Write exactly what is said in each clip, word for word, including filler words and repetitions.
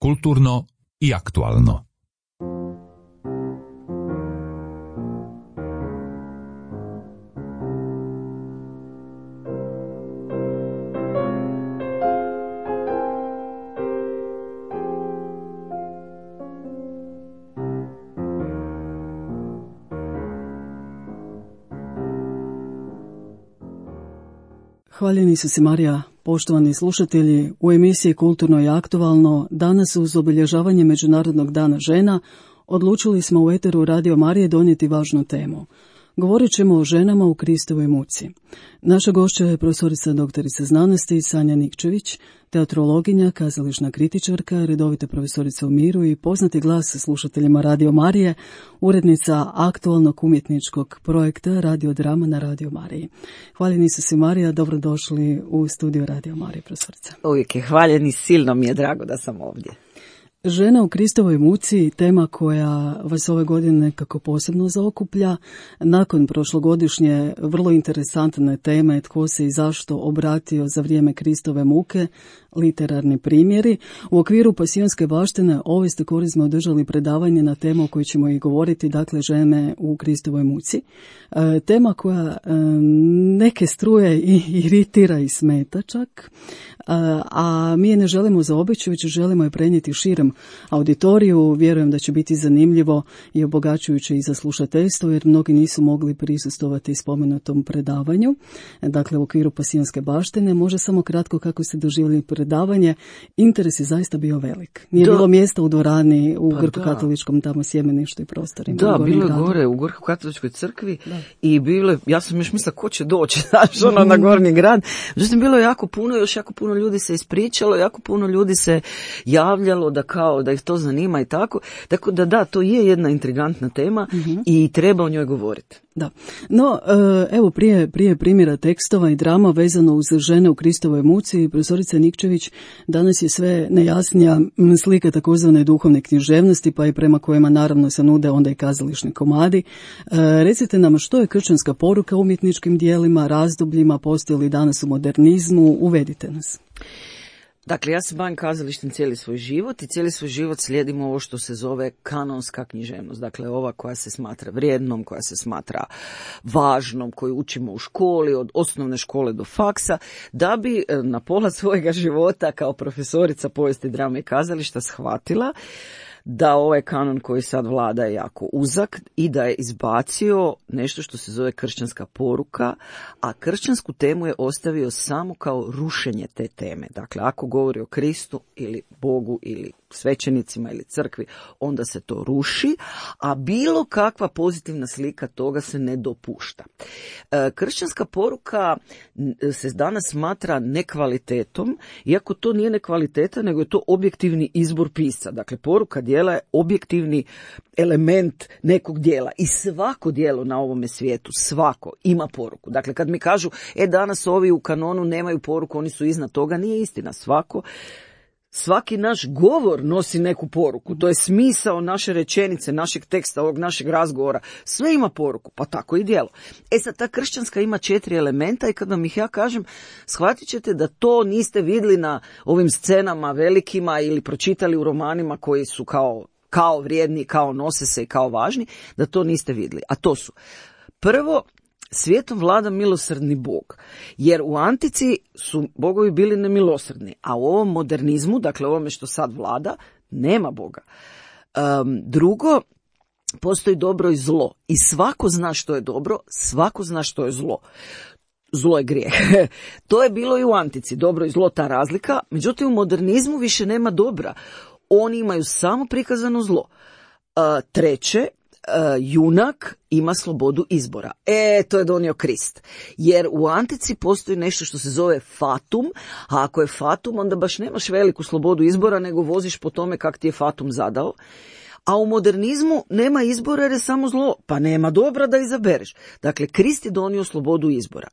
kulturno i aktualno. Hvaljeni su si Marija, poštovani slušatelji, u emisiji Kulturno i aktualno danas uz obilježavanje Međunarodnog dana žena odlučili smo u eteru Radio Marije donijeti važnu temu. Govorit ćemo o ženama u Kristovoj muci. Naša gošća je profesorica doktorica znanosti Sanja Nikčević, teatrologinja, kazališna kritičarka, redovita profesorica u miru i poznati glas slušateljima Radio Marije, urednica aktualnog umjetničkog projekta Radio Drama na Radio Mariji. Hvaljeni su si Marija, dobrodošli u studio Radio Marije, profesorica. Uvijek je hvaljeni, silno mi je drago da sam ovdje. Žena u Kristovoj muci, tema koja vas ove godine nekako posebno zaokuplja. Nakon prošlogodišnje vrlo interesantne teme tko se i zašto obratio za vrijeme Kristove muke, literarni primjeri, u okviru Pasijonske baštine ove ste korizme održali predavanje na temu o kojoj ćemo i govoriti, dakle žene u Kristovoj muci. E, tema koja e, neke struje i iritira i smeta čak, a, a mi je ne želimo zaobići, već želimo je prenijeti širem auditoriju. Vjerujem da će biti zanimljivo i obogaćujuće i za slušateljstvo, jer mnogi nisu mogli prisustvovati spomenutom predavanju. Dakle, u okviru Pasijonske baštine. Može samo kratko kako ste doživjeli predavanje. Interes je zaista bio velik. Nije da. bilo mjesta u dvorani u pa Grko-katoličkom tamo sjemeništu i prostorima. Da, bilo je gore u Grko-katoličkoj crkvi da. i bilo je, ja sam još mislila ko će doći, znaš, ono mm. na Gornji grad. Međutim, bilo je jako puno, još jako puno ljudi se ispričalo, jako puno ljudi se javljalo da kao da ih to zanima i tako. Tako da da, to je jedna intrigantna tema mm-hmm. i treba o njoj govoriti. Da. No, evo prije, prije primjera tekstova i drama vezano uz žene u Kristovoj muci, profesorica Nikčević, danas je sve nejasnija slika takozvane duhovne književnosti, pa i prema kojima naravno se nude onda i kazališni komadi. Recite nam što je kršćanska poruka u umjetničkim dijelima, razdobljima, postoji li danas u modernizmu, uvedite nas. Dakle, ja se bavim kazalištem cijeli svoj život i cijeli svoj život slijedim ovo što se zove kanonska književnost. Dakle, ova koja se smatra vrijednom, koja se smatra važnom, koju učimo u školi, od osnovne škole do faksa, da bi na pola svojega života kao profesorica povijesti drame i kazališta shvatila da ovaj kanon koji sad vlada je jako uzak i da je izbacio nešto što se zove kršćanska poruka, a kršćansku temu je ostavio samo kao rušenje te teme. Dakle, ako govori o Kristu ili Bogu ili svećenicima ili crkvi, onda se to ruši, a bilo kakva pozitivna slika toga se ne dopušta. E, kršćanska poruka se danas smatra nekvalitetom, iako to nije nekvaliteta, nego je to objektivni izbor pisca. Dakle, poruka djela je objektivni element nekog djela i svako djelo na ovome svijetu, svako ima poruku. Dakle, kad mi kažu, e danas ovi u kanonu nemaju poruku, oni su iznad toga, nije istina. Svako Svaki naš govor nosi neku poruku, to je smisao naše rečenice, našeg teksta, ovog našeg razgovora, sve ima poruku, pa tako i djelo. E sad, ta kršćanska ima četiri elementa i kad vam ih ja kažem, shvatit ćete da to niste vidjeli na ovim scenama velikima ili pročitali u romanima koji su kao, kao vrijedni, kao nose se i kao važni, da to niste vidjeli. A to su, prvo, svijetom vlada milosrdni Bog, jer u antici su bogovi bili nemilosrdni, a u ovom modernizmu, dakle ovome što sad vlada, nema Boga. Um, drugo, postoji dobro i zlo i svako zna što je dobro, svako zna što je zlo. Zlo je grijeh. To je bilo i u antici, dobro i zlo, ta razlika, međutim u modernizmu više nema dobra. Oni imaju samo prikazano zlo. Uh, treće, Uh, junak ima slobodu izbora. E, to je donio Krist. Jer u antici postoji nešto što se zove fatum, a ako je fatum, onda baš nemaš veliku slobodu izbora, nego voziš po tome kak ti je fatum zadao. A u modernizmu nema izbora jer je samo zlo, pa nema dobra da izabereš. Dakle, Krist je donio slobodu izbora.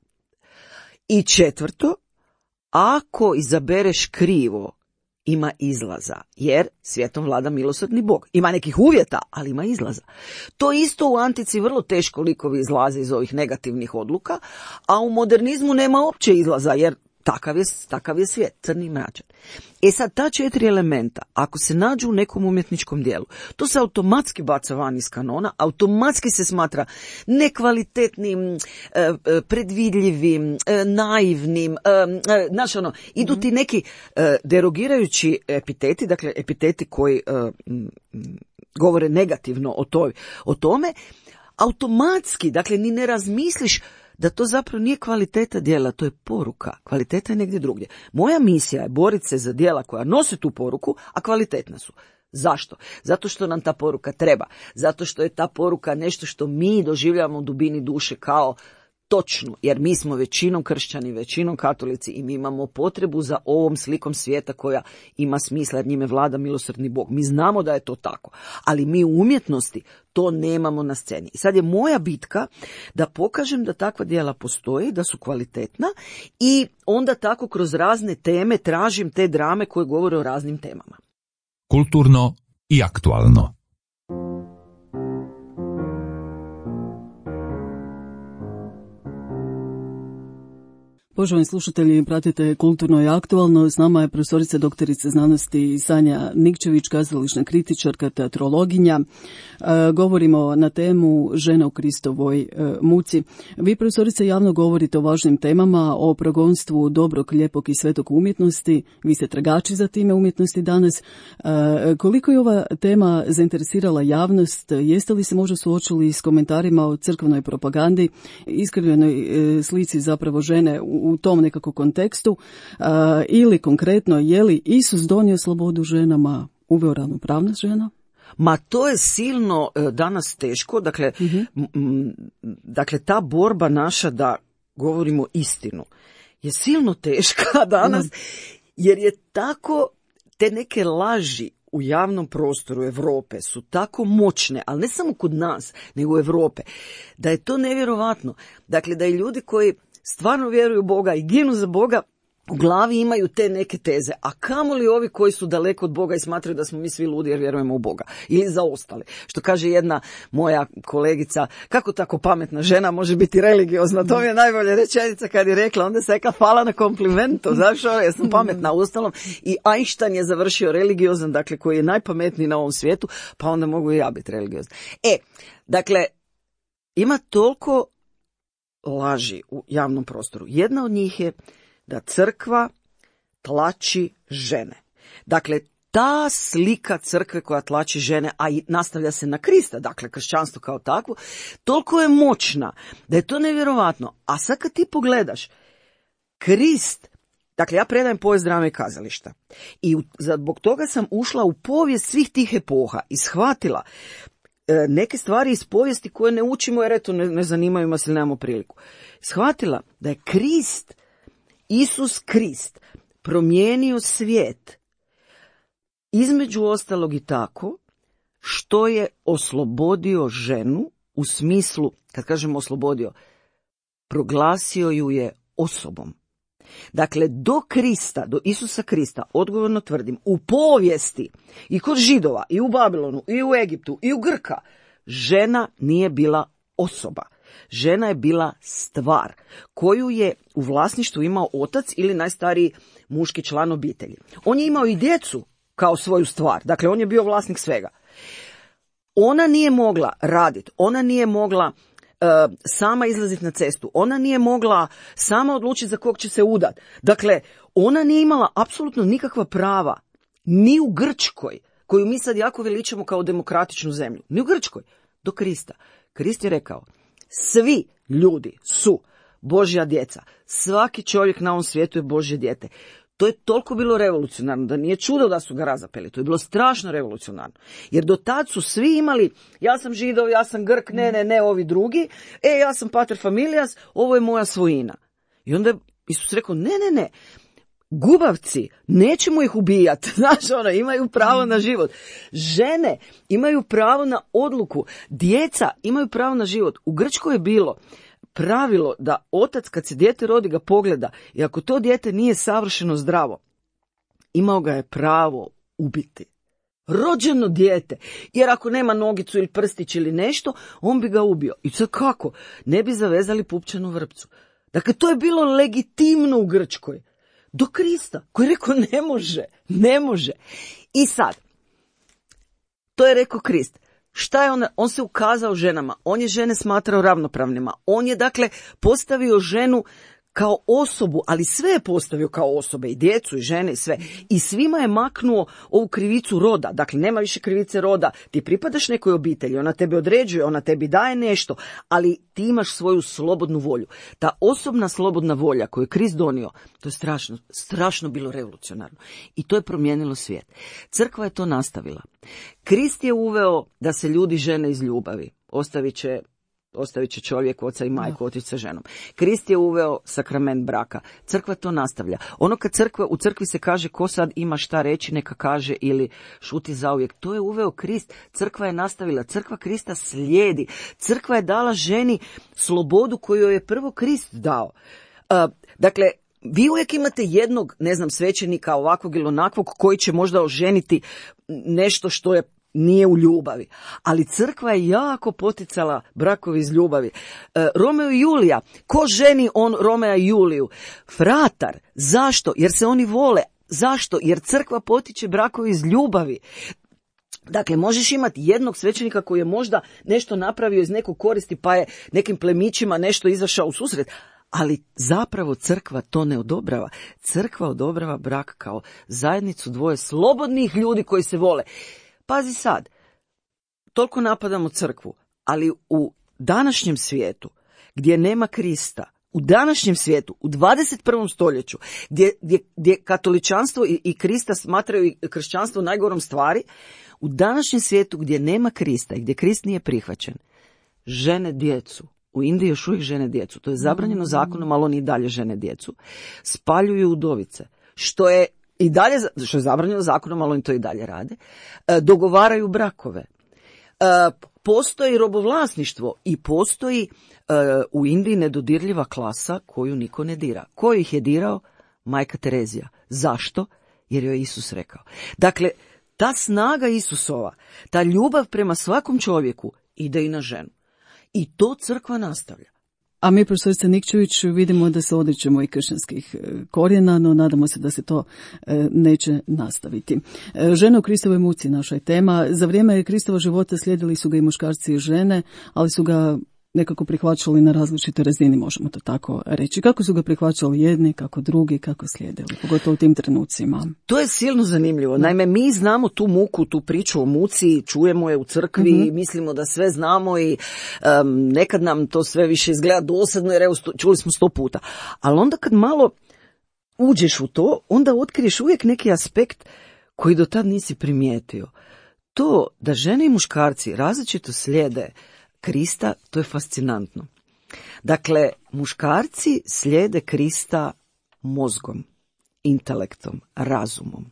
I četvrto, ako izabereš krivo, ima izlaza, jer svijetom vlada milosrdni Bog. Ima nekih uvjeta, ali ima izlaza. To isto u antici vrlo teško likovi izlaze iz ovih negativnih odluka, a u modernizmu nema uopće izlaza, jer Takav je, takav je svijet, crni i mračan. E sad, ta četiri elementa, ako se nađu u nekom umjetničkom dijelu, to se automatski baca van iz kanona, automatski se smatra nekvalitetnim, predvidljivim, naivnim, znači ono, idu ti neki derogirajući epiteti, dakle epiteti koji govore negativno o, toj, o tome, automatski, dakle ni ne razmisliš da to zapravo nije kvaliteta djela, to je poruka. Kvaliteta je negdje drugdje. Moja misija je boriti se za djela koja nose tu poruku, a kvalitetna su. Zašto? Zato što nam ta poruka treba. Zato što je ta poruka nešto što mi doživljavamo u dubini duše kao točnu, jer mi smo većinom kršćani, većinom katolici i mi imamo potrebu za ovom slikom svijeta koja ima smisla jer njime vlada milosrdni Bog. Mi znamo da je to tako, ali mi u umjetnosti to nemamo na sceni. I sad je moja bitka da pokažem da takva djela postoji, da su kvalitetna i onda tako kroz razne teme tražim te drame koje govore o raznim temama. Kulturno i aktualno. Poštovani slušatelji, pratite Kulturno i aktualno. S nama je profesorica doktorica znanosti Sanja Nikčević, kazališna kritičarka, teatrologinja. E, govorimo na temu žena u Kristovoj e, muci. Vi, profesorice, javno govorite o važnim temama, o progonstvu dobrog, lijepog i svetog umjetnosti. Vi ste tragači za time umjetnosti danas. E, koliko je ova tema zainteresirala javnost? Jeste li se možda suočili s komentarima o crkvenoj propagandi, iskrivljenoj e, slici zapravo žene u u tom nekako kontekstu, uh, ili konkretno, je li Isus donio slobodu ženama, uveo ravnopravnost žena? Ma to je silno uh, danas teško, dakle, uh-huh. m, m, dakle ta borba naša da govorimo istinu je silno teška danas, uh-huh. jer je tako, te neke laži u javnom prostoru Europe su tako moćne, ali ne samo kod nas, nego u Europe, da je to nevjerovatno. Dakle, da i ljudi koji stvarno vjeruju u Boga i ginu za Boga, u glavi imaju te neke teze. A kamoli ovi koji su daleko od Boga i smatraju da smo mi svi ludi jer vjerujemo u Boga. Ili za ostale. Što kaže jedna moja kolegica, kako tako pametna žena može biti religiozna? To mi je najbolja rečenica kad je rekla, onda se reka hvala na komplimentu. Znaš, ja sam pametna ustalom. I Einstein je završio religiozan, dakle koji je najpametniji na ovom svijetu, pa onda mogu i ja biti religiozna. E, dakle, ima toliko laži u javnom prostoru. Jedna od njih je da crkva tlači žene. Dakle, ta slika crkve koja tlači žene, a i nastavlja se na Krista, dakle kršćanstvo kao takvo, toliko je moćna da je to nevjerovatno. A sad kad ti pogledaš, Krist, dakle ja predajem povijest drame i kazališta i zbog toga sam ušla u povijest svih tih epoha i shvatila neke stvari iz povijesti koje ne učimo jer eto ne, ne zanimaju nas ili nemamo priliku. Shvatila da je Krist, Isus Krist, promijenio svijet između ostalog i tako što je oslobodio ženu u smislu, kad kažemo oslobodio, proglasio ju je osobom. Dakle, do Krista, do Isusa Krista, odgovorno tvrdim, u povijesti i kod Židova, i u Babilonu, i u Egiptu, i u Grka, žena nije bila osoba. Žena je bila stvar koju je u vlasništvu imao otac ili najstariji muški član obitelji. On je imao i djecu kao svoju stvar, dakle on je bio vlasnik svega. Ona nije mogla raditi, ona nije mogla Uh, sama izlaziti na cestu. Ona nije mogla sama odlučiti za kog će se udati. Dakle, ona nije imala apsolutno nikakva prava. Ni u Grčkoj, koju mi sad jako veličamo kao demokratičnu zemlju. Ni u Grčkoj. Do Krista. Krist je rekao, svi ljudi su Božja djeca. Svaki čovjek na ovom svijetu je Božje dijete. To je toliko bilo revolucionarno da nije čudo da su ga razapeli. To je bilo strašno revolucionarno. Jer do tad su svi imali, ja sam Židov, ja sam Grk, ne, ne, ne, ovi drugi, e, ja sam pater familijas, ovo je moja svojina. I onda je Isus rekao, ne, ne, ne, gubavci, nećemo ih ubijati, znaš, ono, imaju pravo na život. Žene imaju pravo na odluku, djeca imaju pravo na život. U Grčkoj je bilo pravilo da otac kad se dijete rodi ga pogleda i ako to dijete nije savršeno zdravo, imao ga je pravo ubiti. Rođeno dijete. Jer ako nema nogicu ili prstić ili nešto, on bi ga ubio. I sad kako? Ne bi zavezali pupčanu vrpcu. Dakle, to je bilo legitimno u Grčkoj. Do Krista, koji je rekao ne može, ne može. I sad, to je rekao Krist. Šta je on? On se ukazao ženama, on je žene smatrao ravnopravnima, on je dakle postavio ženu kao osobu, ali sve je postavio kao osobe, i djecu, i žene, i sve. I svima je maknuo ovu krivicu roda. Dakle, nema više krivice roda. Ti pripadaš nekoj obitelji, ona tebe određuje, ona tebi daje nešto, ali ti imaš svoju slobodnu volju. Ta osobna slobodna volja koju je Krist donio, to je strašno, strašno bilo revolucionarno. I to je promijenilo svijet. Crkva je to nastavila. Krist je uveo da se ljudi žene iz ljubavi. Ostavit će Ostavit će čovjek oca i majku otići sa ženom. Krist je uveo sakrament braka. Crkva to nastavlja. Ono kad crkva, u crkvi se kaže ko sad ima šta reći, neka kaže ili šuti zauvijek. To je uveo Krist. Crkva je nastavila. Crkva Krista slijedi. Crkva je dala ženi slobodu koju joj je prvo Krist dao. Uh, dakle, vi uvijek imate jednog, ne znam, svećenika ovakvog ili onakvog koji će možda oženiti nešto što je nije u ljubavi. Ali crkva je jako poticala brakovi iz ljubavi. E, Romeo i Julija. Ko ženi on Romea i Juliju? Fratar. Zašto? Jer se oni vole. Zašto? Jer crkva potiče brakovi iz ljubavi. Dakle, možeš imati jednog svećenika koji je možda nešto napravio iz nekog koristi, pa je nekim plemićima nešto izašao u susret. Ali zapravo crkva to ne odobrava. Crkva odobrava brak kao zajednicu dvoje slobodnih ljudi koji se vole. Pazi sad, toliko napadamo crkvu, ali u današnjem svijetu, gdje nema Krista, u današnjem svijetu, u dvadeset prvom stoljeću, gdje, gdje, gdje katoličanstvo i, i Krista smatraju i kršćanstvo najgorom stvari, u današnjem svijetu gdje nema Krista i gdje Krist nije prihvaćen, žene djecu, u Indiji još uvijek žene djecu, to je zabranjeno zakonom, ali oni i dalje žene djecu, spaljuju udovice, što je i dalje, što je zabranjeno zakonom, ali oni to i dalje rade, e, dogovaraju brakove. E, postoji robovlasništvo i postoji e, u Indiji nedodirljiva klasa koju niko ne dira. Ko ih je dirao? Majka Terezija. Zašto? Jer joj je Isus rekao. Dakle, ta snaga Isusova, ta ljubav prema svakom čovjeku ide i na ženu. I to crkva nastavlja. A mi, profesorica Nikčević, vidimo da se odričemo i kršćanskih korijena, no nadamo se da se to neće nastaviti. Žene u Kristovoj muci naša je tema. Za vrijeme Kristova života slijedili su ga i muškarci i žene, ali su ga nekako prihvaćali na različitoj razini, možemo to tako reći. Kako su ga prihvaćali jedni, kako drugi, kako slijedili, pogotovo u tim trenucima? To je silno zanimljivo. Naime, mi znamo tu muku, tu priču o muci, čujemo je u crkvi, mm-hmm. mislimo da sve znamo i um, nekad nam to sve više izgleda dosadno, jer evo, čuli smo sto puta. Ali onda kad malo uđeš u to, onda otkriješ uvijek neki aspekt koji do tad nisi primijetio. To da žene i muškarci različito slijede Krista, to je fascinantno. Dakle, muškarci slijede Krista mozgom, intelektom, razumom.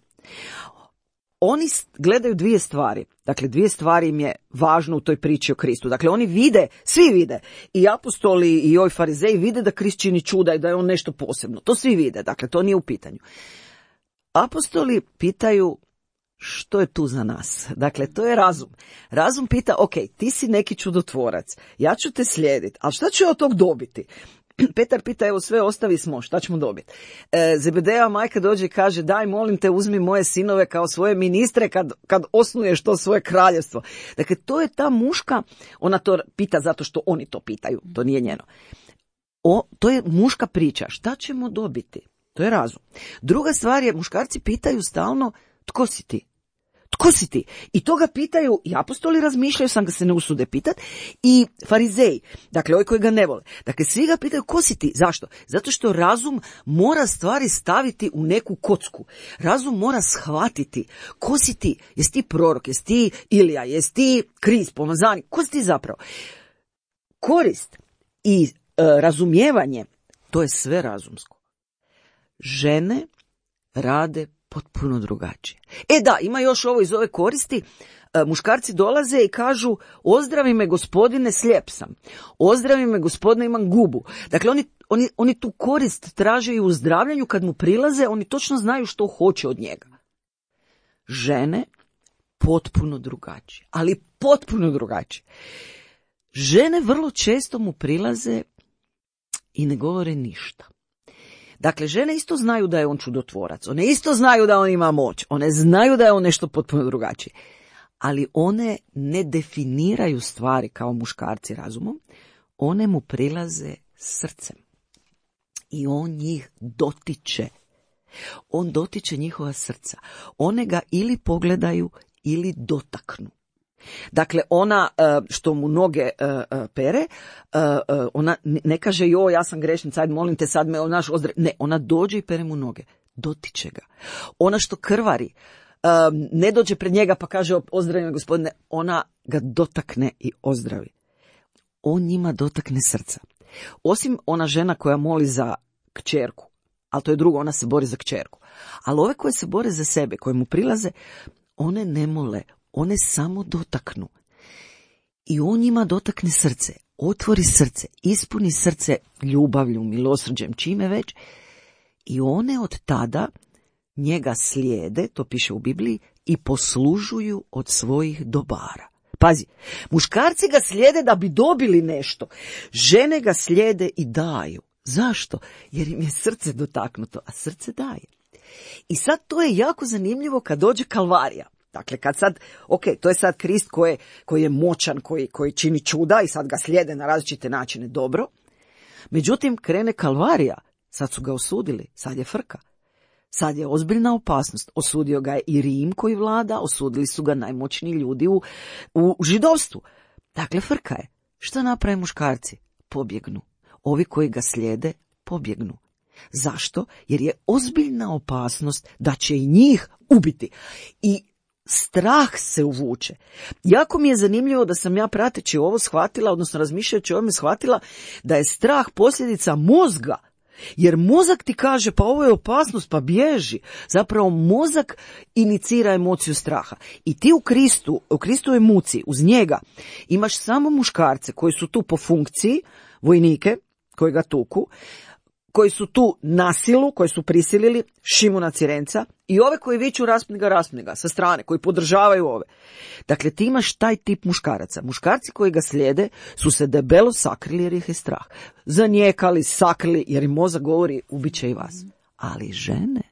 Oni gledaju dvije stvari. Dakle, dvije stvari im je važno u toj priči o Kristu. Dakle, oni vide, svi vide, i apostoli i ovi farizeji vide da Krist čini čuda i da je on nešto posebno. To svi vide, dakle, to nije u pitanju. Apostoli pitaju što je tu za nas? Dakle, to je razum. Razum pita, ok, ti si neki čudotvorac, ja ću te slijediti, ali šta ću od tog dobiti? Petar pita, evo sve ostavi smo, šta ćemo dobiti? E, Zebedejeva majka dođe i kaže, daj molim te uzmi moje sinove kao svoje ministre kad, kad osnuješ to svoje kraljevstvo. Dakle, to je ta muška, ona to pita zato što oni to pitaju, to nije njeno. O, to je muška priča, šta ćemo dobiti? To je razum. Druga stvar je, muškarci pitaju stalno, tko si ti? Tko si ti? I to ga pitaju i apostoli, razmišljaju, sam ga se ne usude pitat, i farizeji, dakle ovi koji ga ne vole. Dakle, svi ga pitaju, ko si ti? Zašto? Zato što razum mora stvari staviti u neku kocku. Razum mora shvatiti, ko si ti? Jesi ti prorok? Jesi ti Ilija? Jesi ti Krist, pomazani? Ko si ti zapravo? Korist i e, razumijevanje, to je sve razumsko. Žene rade potpuno drugačije. E da, ima još ovo iz ove koristi. E, muškarci dolaze i kažu, ozdravi me gospodine, slijep sam. Ozdravi me gospodine, imam gubu. Dakle, oni, oni, oni tu korist traže i u zdravljanju. Kad mu prilaze, oni točno znaju što hoće od njega. Žene potpuno drugačije. Ali potpuno drugačije. Žene vrlo često mu prilaze i ne govore ništa. Dakle, žene isto znaju da je on čudotvorac, one isto znaju da on ima moć, one znaju da je on nešto potpuno drugačije, ali one ne definiraju stvari kao muškarci razumom, one mu prilaze srcem i on njih dotiče. On dotiče njihova srca. One ga ili pogledaju ili dotaknu. Dakle, ona što mu noge pere, ona ne kaže joj, ja sam grešnica, ajde molim te sad me naš ozdrav. Ne, ona dođe i pere mu noge. Dotiče ga. Ona što krvari, ne dođe pred njega pa kaže ozdravi me gospodine, ona ga dotakne i ozdravi. On njima dotakne srca. Osim ona žena koja moli za kćerku, ali to je drugo, ona se bori za kćerku. Ali ove koje se bore za sebe, koje mu prilaze, one ne mole, one samo dotaknu. I on njima dotakne srce, otvori srce, ispuni srce ljubavlju, milosrđem, čime već. I one od tada njega slijede, to piše u Bibliji, i poslužuju od svojih dobara. Pazi, muškarci ga slijede da bi dobili nešto, žene ga slijede i daju. Zašto? Jer im je srce dotaknuto, a srce daje. I sad to je jako zanimljivo kad dođe Kalvarija. Dakle, kad sad, ok, to je sad Krist koji, koji je moćan, koji, koji čini čuda i sad ga slijede na različite načine, dobro. Međutim, krene Kalvarija, sad su ga osudili, sad je frka. Sad je ozbiljna opasnost. Osudio ga je i Rim koji vlada, osudili su ga najmoćniji ljudi u, u židovstvu. Dakle, frka je. Što naprave muškarci? Pobjegnu. Ovi koji ga slijede, pobjegnu. Zašto? Jer je ozbiljna opasnost da će i njih ubiti. I strah se uvuče. Jako mi je zanimljivo da sam ja prateći ovo shvatila, odnosno razmišljajući o ovome shvatila, da je strah posljedica mozga. Jer mozak ti kaže, pa ovo je opasnost, pa bježi. Zapravo mozak inicira emociju straha. I ti u Kristu, u Kristovoj muci, uz njega, imaš samo muškarce koji su tu po funkciji, vojnike koji ga tuku, koji su tu na silu, koji su prisilili Šimuna Cirenca i ove koji viču raspni ga, raspni ga, sa strane, koji podržavaju ove. Dakle, ti imaš taj tip muškaraca. Muškarci koji ga slijede su se debelo sakrili jer ih je strah. Zanijekali, sakrili jer im mozak govori ubit će i vas. Ali žene,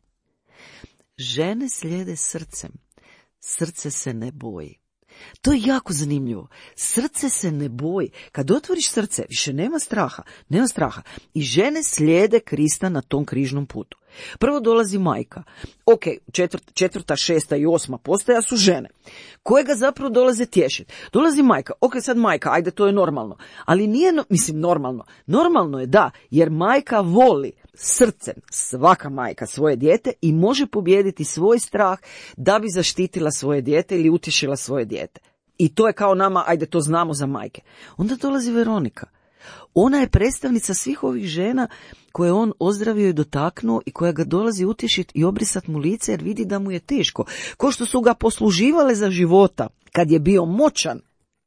žene slijede srcem. Srce se ne boji. To je jako zanimljivo. Srce se ne boji. Kad otvoriš srce, više nema straha. Nema straha. I žene slijede Krista na tom križnom putu. Prvo dolazi majka. Ok, četvrt, četvrta, šesta i osma postaja su žene. Koje ga zapravo dolaze tješiti. Dolazi majka. Ok, sad majka, ajde, to je normalno. Ali nije, no, mislim, normalno. Normalno je da, jer majka voli srcem, svaka majka, svoje dijete i može pobijediti svoj strah da bi zaštitila svoje dijete ili utješila svoje dijete. I to je kao nama, ajde, to znamo za majke. Onda dolazi Veronika. Ona je predstavnica svih ovih žena koje on ozdravio i dotaknuo i koja ga dolazi utješiti i obrisat mu lice jer vidi da mu je teško. Ko što su ga posluživale za života kad je bio moćan,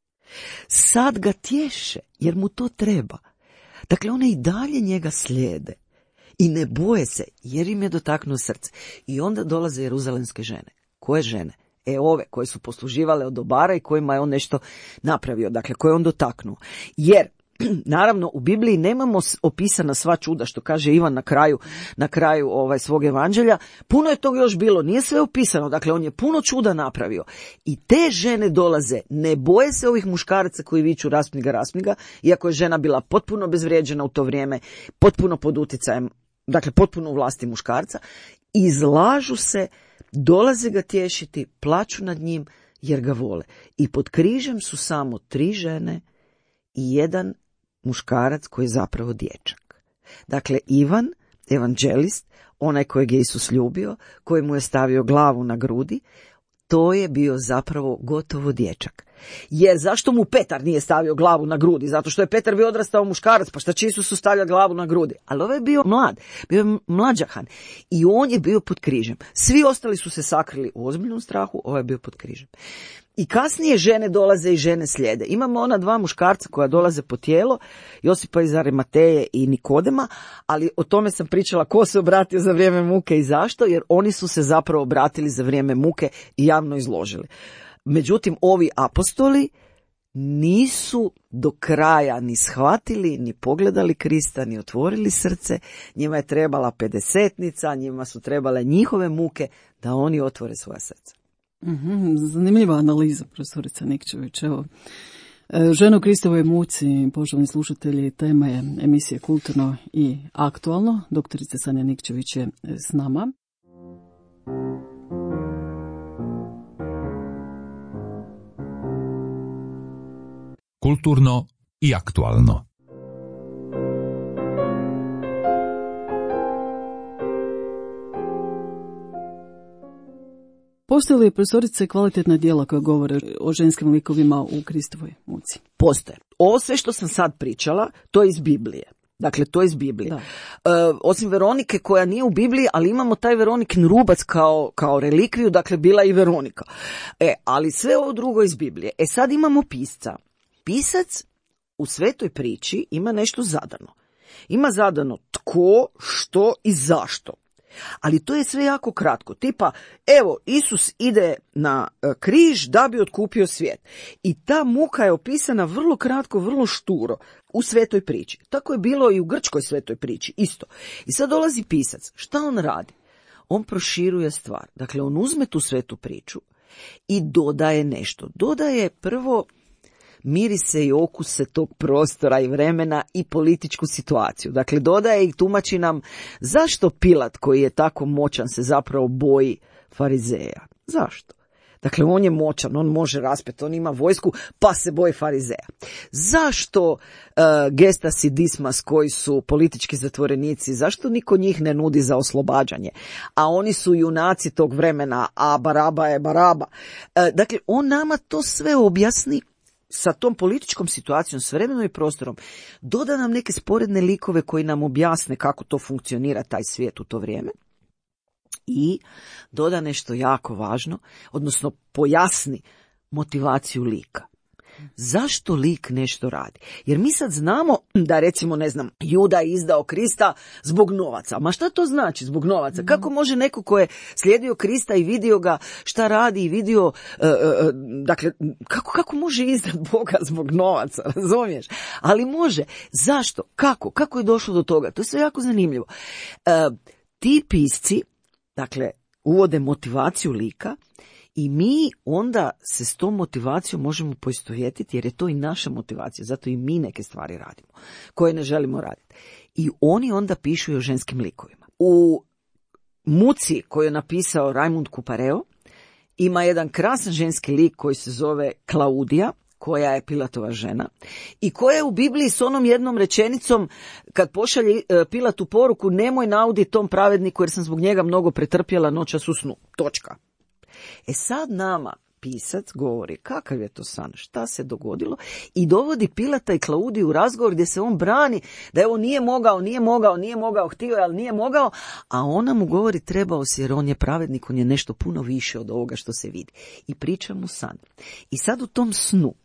sad ga tješe jer mu to treba. Dakle, one i dalje njega slijede. I ne boje se, jer im je dotaknuo srce. I onda dolaze jeruzalemske žene. Koje žene? E ove, koje su posluživale od dobara i kojima je on nešto napravio. Dakle, koje je on dotaknuo. Jer, naravno, u Bibliji nemamo opisana sva čuda, što kaže Ivan na kraju, na kraju ovaj, svog evanđelja. Puno je toga još bilo, nije sve opisano. Dakle, on je puno čuda napravio. I te žene dolaze, ne boje se ovih muškaraca koji viču raspni ga, raspni ga, iako je žena bila potpuno bezvrijeđena u to vrijeme, potpuno pod utjecajem, dakle potpuno u vlasti muškarca, izlažu se, dolaze ga tješiti, plaču nad njim jer ga vole. I pod križem su samo tri žene i jedan muškarac koji je zapravo dječak. Dakle, Ivan, evanđelist, onaj kojeg je Isus ljubio, koji mu je stavio glavu na grudi, to je bio zapravo gotovo dječak. Jer zašto mu Petar nije stavio glavu na grudi? Zato što je Petar bio odrastao muškarac, pa šta će Isusu stavlja glavu na grudi? Ali ovaj je bio mlad, bio je mlađahan i on je bio pod križem. Svi ostali su se sakrili u ozbiljnom strahu, ovaj je bio pod križem. I kasnije žene dolaze i žene slijede. Imamo ona dva muškarca koja dolaze po tijelo, Josipa iz Arimateje i Nikodema, ali o tome sam pričala ko se obratio za vrijeme muke i zašto, jer oni su se zapravo obratili za vrijeme muke i javno izložili. Međutim, ovi apostoli nisu do kraja ni shvatili, ni pogledali Krista, ni otvorili srce. Njima je trebala pedesetnica, njima su trebale njihove muke da oni otvore svoja srca. Mm-hmm, zanimljiva analiza, profesorica Nikčević. Evo, Žena u Kristovoj muci, poštovani slušatelji, tema je emisije Kulturno i aktualno. Doktorica Sanja Nikčević je s nama. Kulturno i aktualno. Postoje li, profesorice, kvalitetna djela koja govore o ženskim likovima u Kristovoj muci? Postoje. Ovo sve što sam sad pričala, to je iz Biblije. Dakle, to je iz Biblije. Da. E, osim Veronike koja nije u Bibliji, ali imamo taj Veronikin rubac kao, kao relikviju, dakle bila i Veronika. E, ali sve ovo drugo iz Biblije. E sad imamo pisca. Pisac u svetoj priči ima nešto zadano. Ima zadano tko, što i zašto. Ali to je sve jako kratko. Tipa, evo, Isus ide na križ da bi otkupio svijet. I ta muka je opisana vrlo kratko, vrlo šturo u svetoj priči. Tako je bilo i u grčkoj svetoj priči, isto. I sad dolazi pisac. Šta on radi? On proširuje stvar. Dakle, on uzme tu svetu priču i dodaje nešto. Dodaje prvo mirise i okuse tog prostora i vremena i političku situaciju. Dakle, dodaje i tumači nam zašto Pilat, koji je tako moćan, se zapravo boji farizeja. Zašto? Dakle, on je moćan, on može raspeti, on ima vojsku, pa se boji farizeja. Zašto uh, Gestas i Dismas, koji su politički zatvorenici, zašto niko njih ne nudi za oslobađanje? A oni su junaci tog vremena, a Baraba je Baraba. Uh, dakle, on nama to sve objasni sa tom političkom situacijom, s vremenom i prostorom, doda nam neke sporedne likove koji nam objasne kako to funkcionira taj svijet u to vrijeme i doda nešto jako važno, odnosno pojasni motivaciju lika. Zašto lik nešto radi? Jer mi sad znamo da, recimo, ne znam, Juda je izdao Krista zbog novaca. Ma šta to znači zbog novaca? Mm. Kako može neko ko je slijedio Krista i vidio ga šta radi i vidio, uh, uh, dakle, kako, kako može izdati Boga zbog novaca, razumiješ? Ali može. Zašto? Kako? Kako je došlo do toga? To je sve jako zanimljivo. Uh, ti pisci, dakle, uvode motivaciju lika i mi onda se s tom motivacijom možemo poistovjetiti, jer je to i naša motivacija, zato i mi neke stvari radimo koje ne želimo raditi. I oni onda pišu i o ženskim likovima. U muci koju je napisao Raimund Kupareo ima jedan krasan ženski lik koji se zove Klaudija, koja je Pilatova žena i koja je u Bibliji s onom jednom rečenicom kad pošalje Pilatu poruku: nemoj nauditi tom pravedniku jer sam zbog njega mnogo pretrpjela noćas u snu. Točka. E sad nama pisac govori kakav je to san, šta se dogodilo, i dovodi Pilata i Klaudiju u razgovor gdje se on brani da evo nije mogao, nije mogao, nije mogao, htio je, ali nije mogao, a ona mu govori trebao si jer on je pravednik, on je nešto puno više od ovoga što se vidi. I priča mu san. I sad u tom snu,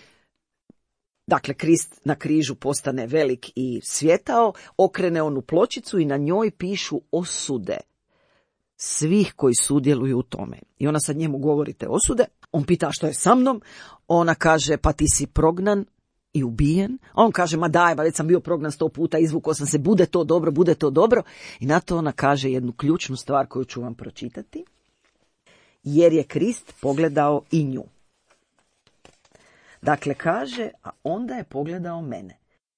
dakle, Krist na križu postane velik i svjetao, okrene onu pločicu i na njoj pišu osude svih koji sudjeluju u tome. I ona sad njemu govori te osude. On pita što je sa mnom. Ona kaže pa ti si prognan i ubijen. A on kaže ma daj, ba već sam bio prognan sto puta, izvukao sam se, bude to dobro, bude to dobro. I na to ona kaže jednu ključnu stvar koju ću vam pročitati. Jer je Krist pogledao i nju. Dakle, kaže, a onda je pogledao mene.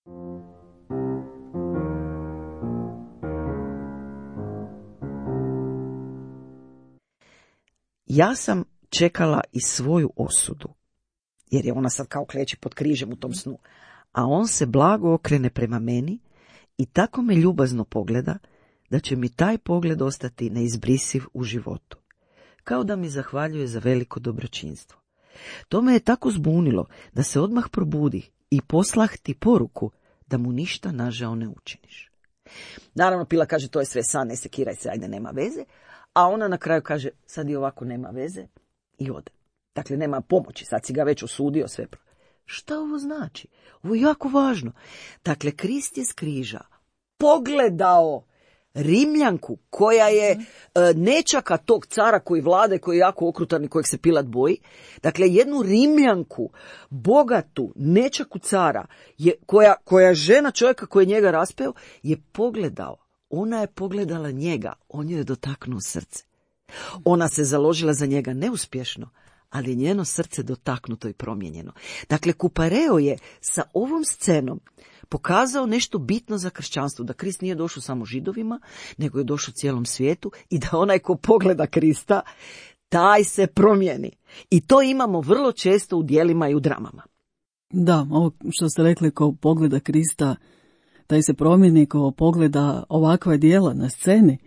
Ja sam čekala i svoju osudu, jer je ona sad kao kleči pod križem u tom snu, a on se blago okrene prema meni i tako me ljubazno pogleda da će mi taj pogled ostati neizbrisiv u životu, kao da mi zahvaljuje za veliko dobročinstvo. To me je tako zbunilo da se odmah probudi i poslah ti poruku da mu ništa nažao ne učiniš. Naravno, Pila kaže to je sve san, ne sekiraj se, ajde, nema veze. A ona na kraju kaže, sad i ovako nema veze i ode. Dakle, nema pomoći, sad si ga već osudio, sve. Šta ovo znači? Ovo je jako važno. Dakle, Krist je s križa pogledao Rimljanku koja je e, nečaka tog cara koji vlada, koji je jako okrutan i kojeg se Pilat boji. Dakle, jednu Rimljanku, bogatu, nečaku cara, je, koja, koja je žena čovjeka koji je njega raspeo, je pogledao. Ona je pogledala njega, on joj je dotaknuo srce. Ona se založila za njega neuspješno, ali je njeno srce dotaknuto i promijenjeno. Dakle, Kupareo je sa ovom scenom pokazao nešto bitno za kršćanstvo, da Krist nije došao samo Židovima, nego je došao cijelom svijetu i da onaj ko pogleda Krista, taj se promijeni. I to imamo vrlo često u djelima i u dramama. Da, ovo što ste rekli, ko pogleda Krista, taj se promijeni, ko pogleda ovakva djela na sceni,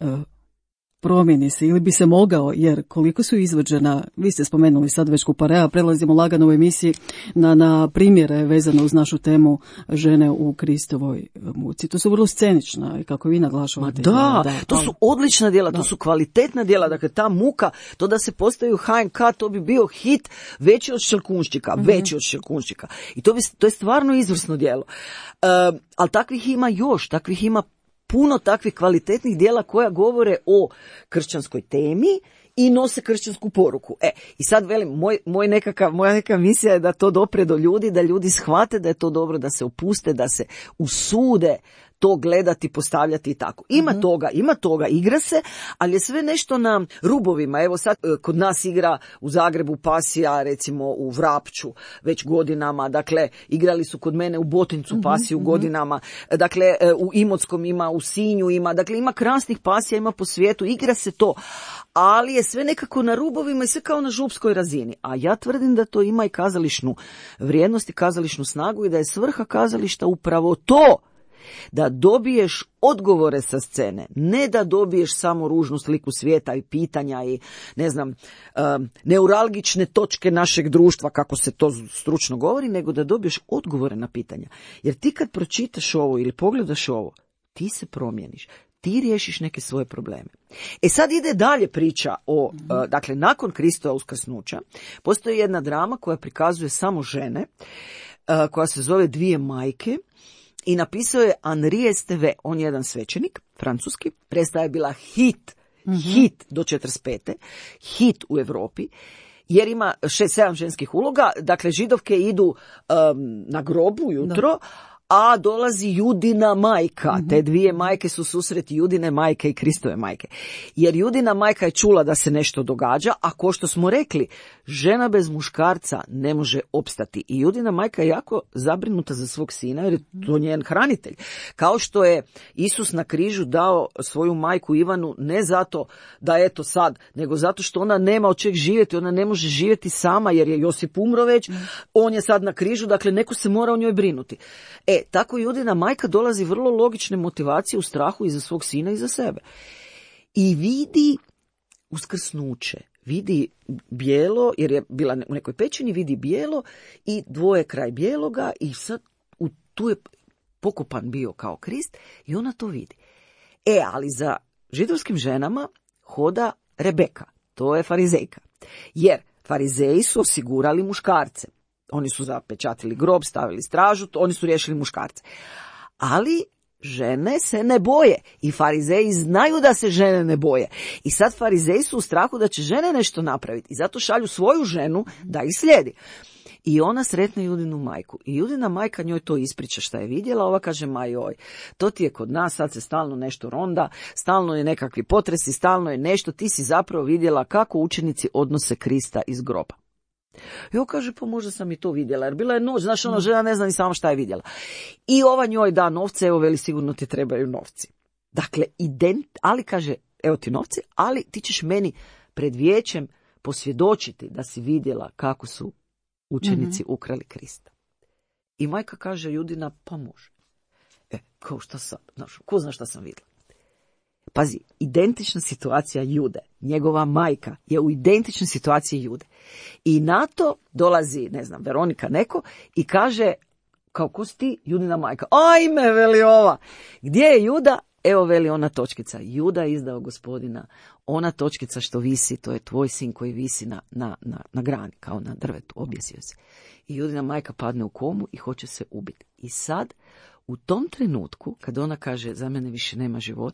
promijeni se ili bi se mogao, jer koliko su izvođena, vi ste spomenuli sad već Kuparea, prelazimo lagano u emisiji na, na primjere vezano uz našu temu žene u Kristovoj muci. To su vrlo scenična i kako vi naglašavate. Da, da, to su odlična djela, da. To su kvalitetna djela, dakle ta muka, to da se postavi u H N K, to bi bio hit veći od Šelkunščika, mm-hmm. veći od Šelkunščika. I to, bi, to je stvarno izvrsno djelo. Uh, ali takvih ima još, takvih ima puno takvih kvalitetnih djela koja govore o kršćanskoj temi i nose kršćansku poruku. E, i sad velim, moj, moj nekakav, moja neka misija je da to dopre do ljudi, da ljudi shvate da je to dobro, da se opuste, da se usude to gledati, postavljati i tako. Ima mm-hmm. toga, ima toga, igra se, ali je sve nešto na rubovima. Evo sad kod nas igra u Zagrebu Pasija, recimo u Vrapču već godinama, dakle igrali su kod mene u Botincu Pasiju mm-hmm. godinama, dakle u Imotskom ima, u Sinju ima, dakle ima krasnih pasija, ima po svijetu, igra se to, ali je sve nekako na rubovima i sve kao na župskoj razini. A ja tvrdim da to ima i kazališnu vrijednost i kazališnu snagu i da je svrha kazališta upravo to, da dobiješ odgovore sa scene, ne da dobiješ samo ružnu sliku svijeta i pitanja i ne znam um, neuralgične točke našeg društva, kako se to stručno govori, nego da dobiješ odgovore na pitanja. Jer ti kad pročitaš ovo ili pogledaš ovo, ti se promijeniš, ti riješiš neke svoje probleme. E sad ide dalje priča o, mm-hmm. uh, dakle nakon Kristova uskrsnuća, postoji jedna drama koja prikazuje samo žene, uh, koja se zove Dvije majke, i napisao je Henri Esteve, on je jedan svećenik, francuski, predstava je bila hit, mm-hmm. hit do četrdeset pete hit u Europi, jer ima šest, sedam ženskih uloga, dakle židovke idu um, na grobu jutro, da. A dolazi Judina majka. Mm-hmm. Te dvije majke su susret Judine majke i Kristove majke. Jer Judina majka je čula da se nešto događa, a ko što smo rekli, žena bez muškarca ne može opstati. I Judina majka je jako zabrinuta za svog sina, jer je to njen hranitelj. Kao što je Isus na križu dao svoju majku Ivanu ne zato da eto sad, nego zato što ona nema od čeg živjeti, ona ne može živjeti sama jer je Josip umro već, mm. on je sad na križu, dakle neko se mora o njoj brinuti. E, tako Judina majka dolazi vrlo logične motivacije u strahu i za svog sina i za sebe. I vidi uskrsnuće, vidi bijelo, jer je bila u nekoj pećini, vidi bijelo i dvoje kraj bijeloga i sad u, tu je pokopan bio kao Krist i ona to vidi. E, ali za židovskim ženama hoda Rebeka, to je farizejka, jer farizeji su osigurali muškarce. Oni su zapečatili grob, stavili stražu, oni su riješili muškarce. Ali žene se ne boje i farizeji znaju da se žene ne boje. I sad farizeji su u strahu da će žene nešto napraviti i zato šalju svoju ženu da ih slijedi. I ona sretne Judinu majku. I Judina majka njoj to ispriča šta je vidjela. Ova kaže, ma joj, to ti je kod nas, sad se stalno nešto ronda, stalno je nekakvi potresi, stalno je nešto, ti si zapravo vidjela kako učenici odnose Krista iz groba. I on kaže, pa možda sam i to vidjela, jer bila je noć, znaš, ona žena ne zna ni sama šta je vidjela. I ova njoj da novce, evo veli, sigurno ti trebaju novci. Dakle, ident, ali kaže, evo ti novci, ali ti ćeš meni pred vijećem posvjedočiti da si vidjela kako su učenici mm-hmm. ukrali Krista. I majka kaže Judina, pa može. E, kao šta sam, znaš, ko zna šta sam vidjela? Pazi, identična situacija Jude, njegova majka je u identičnoj situaciji Jude. I na to dolazi, ne znam, Veronika neko i kaže, kao ko si ti, Judina majka. Ajme, veli ova. Gdje je Juda? Evo, veli ona točkica. Juda je izdao gospodina. Ona točkica što visi, to je tvoj sin koji visi na, na, na, na grani, kao na drvetu, objesio se. I Judina majka padne u komu i hoće se ubiti. I sad, u tom trenutku, kad ona kaže, za mene više nema života,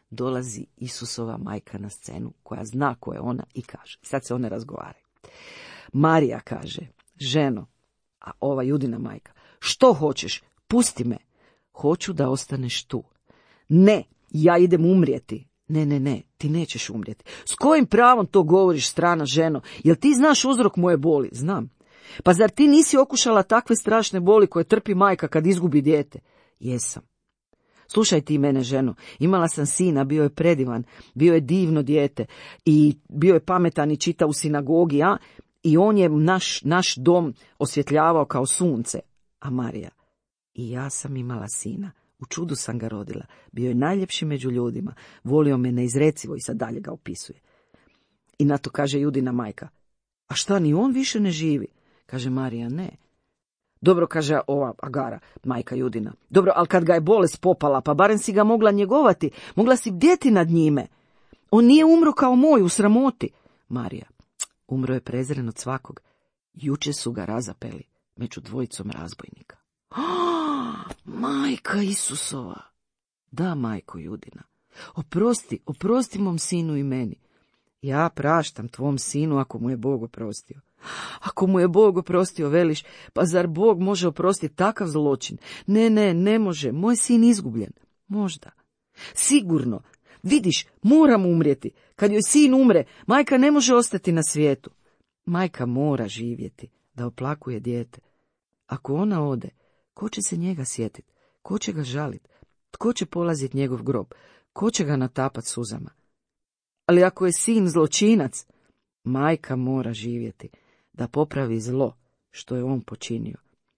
dolazi Isusova majka na scenu, koja zna ko je ona i kaže. Sad se one razgovaraju. Marija kaže, ženo, a ova Judina majka, što hoćeš? Pusti me. Hoću da ostaneš tu. Ne, ja idem umrijeti. Ne, ne, ne, ti nećeš umrijeti. S kojim pravom to govoriš, strana ženo? Jel ti znaš uzrok moje boli? Znam. Pa zar ti nisi okušala takve strašne boli koje trpi majka kad izgubi dijete? Jesam. Slušaj ti mene, ženo, imala sam sina, bio je predivan, bio je divno dijete i bio je pametan i čita u sinagogi, a? I on je naš, naš dom osvjetljavao kao sunce. A Marija, i ja sam imala sina, u čudu sam ga rodila, bio je najljepši među ljudima, volio me neizrecivo i sad dalje ga opisuje. I na to kaže Judina majka, a šta, ni on više ne živi? Kaže Marija, ne. Dobro, kaže ova Agara, majka Judina. Dobro, ali kad ga je bolest popala, pa barem si ga mogla njegovati, mogla si bdjeti nad njime. On nije umro kao moj, u sramoti. Marija, umro je prezren od svakog. Juče su ga razapeli među dvojicom razbojnika. Oh, majka Isusova. Da, majko Judina. Oprosti, oprosti mom sinu i meni. Ja praštam tvom sinu ako mu je Bog oprostio. Ako mu je Bog oprostio, veliš, pa zar Bog može oprostiti takav zločin? Ne, ne, ne može, moj sin izgubljen. Možda. Sigurno. Vidiš, moram umrijeti. Kad joj sin umre, majka ne može ostati na svijetu. Majka mora živjeti, da oplakuje dijete. Ako ona ode, ko će se njega sjetiti? Ko će ga žaliti? Tko će polaziti njegov grob? Ko će ga natapati suzama? Ali ako je sin zločinac, majka mora živjeti, da popravi zlo što je on počinio.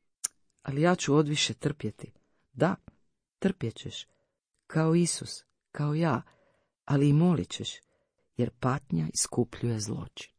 Ali ja ću odviše trpjeti. Da, trpjet ćeš. Kao Isus, kao ja, ali i molit ćeš, jer patnja iskupljuje zločin.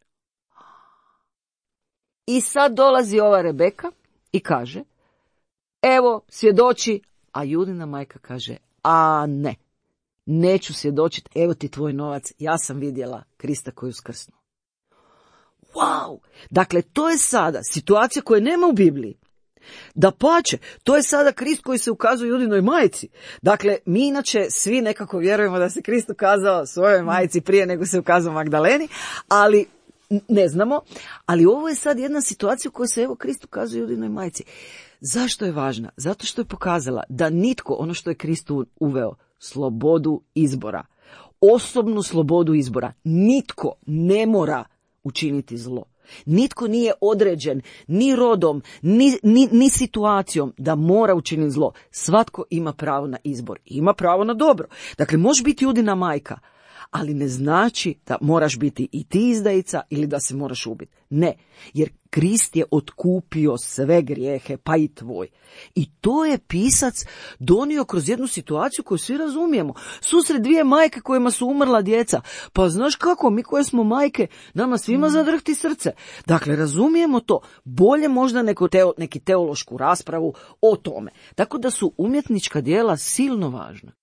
I sad dolazi ova Rebeka i kaže, evo, svjedoči, a Judina majka kaže, a ne, neću svjedočiti, evo ti tvoj novac, ja sam vidjela Krista koji je uskrsnuo. Wow! Dakle, to je sada situacija koje nema u Bibliji. Dapače, to je sada Krist koji se ukazuje Judinoj majci. Dakle, mi inače svi nekako vjerujemo da se Krist ukazao svojoj majci prije nego se ukazao Magdaleni, ali ne znamo. Ali ovo je sad jedna situacija u kojoj se evo Krist ukazuje Judinoj majci. Zašto je važna? Zato što je pokazala da nitko, ono što je Krist uveo, slobodu izbora, osobnu slobodu izbora, nitko ne mora učiniti zlo. Nitko nije određen ni rodom, ni, ni, ni situacijom da mora učiniti zlo. Svatko ima pravo na izbor. Ima pravo na dobro. Dakle, možeš biti Judina majka, ali ne znači da moraš biti i ti izdajica ili da se moraš ubiti. Ne, jer Krist je otkupio sve grijehe, pa i tvoj. I to je pisac donio kroz jednu situaciju koju svi razumijemo. Susret dvije majke kojima su umrla djeca. Pa znaš kako, mi koje smo majke, nama svima zadrhti srce. Dakle, razumijemo to. Bolje možda neko teo, neki teološku raspravu o tome. Tako da su umjetnička djela silno važna.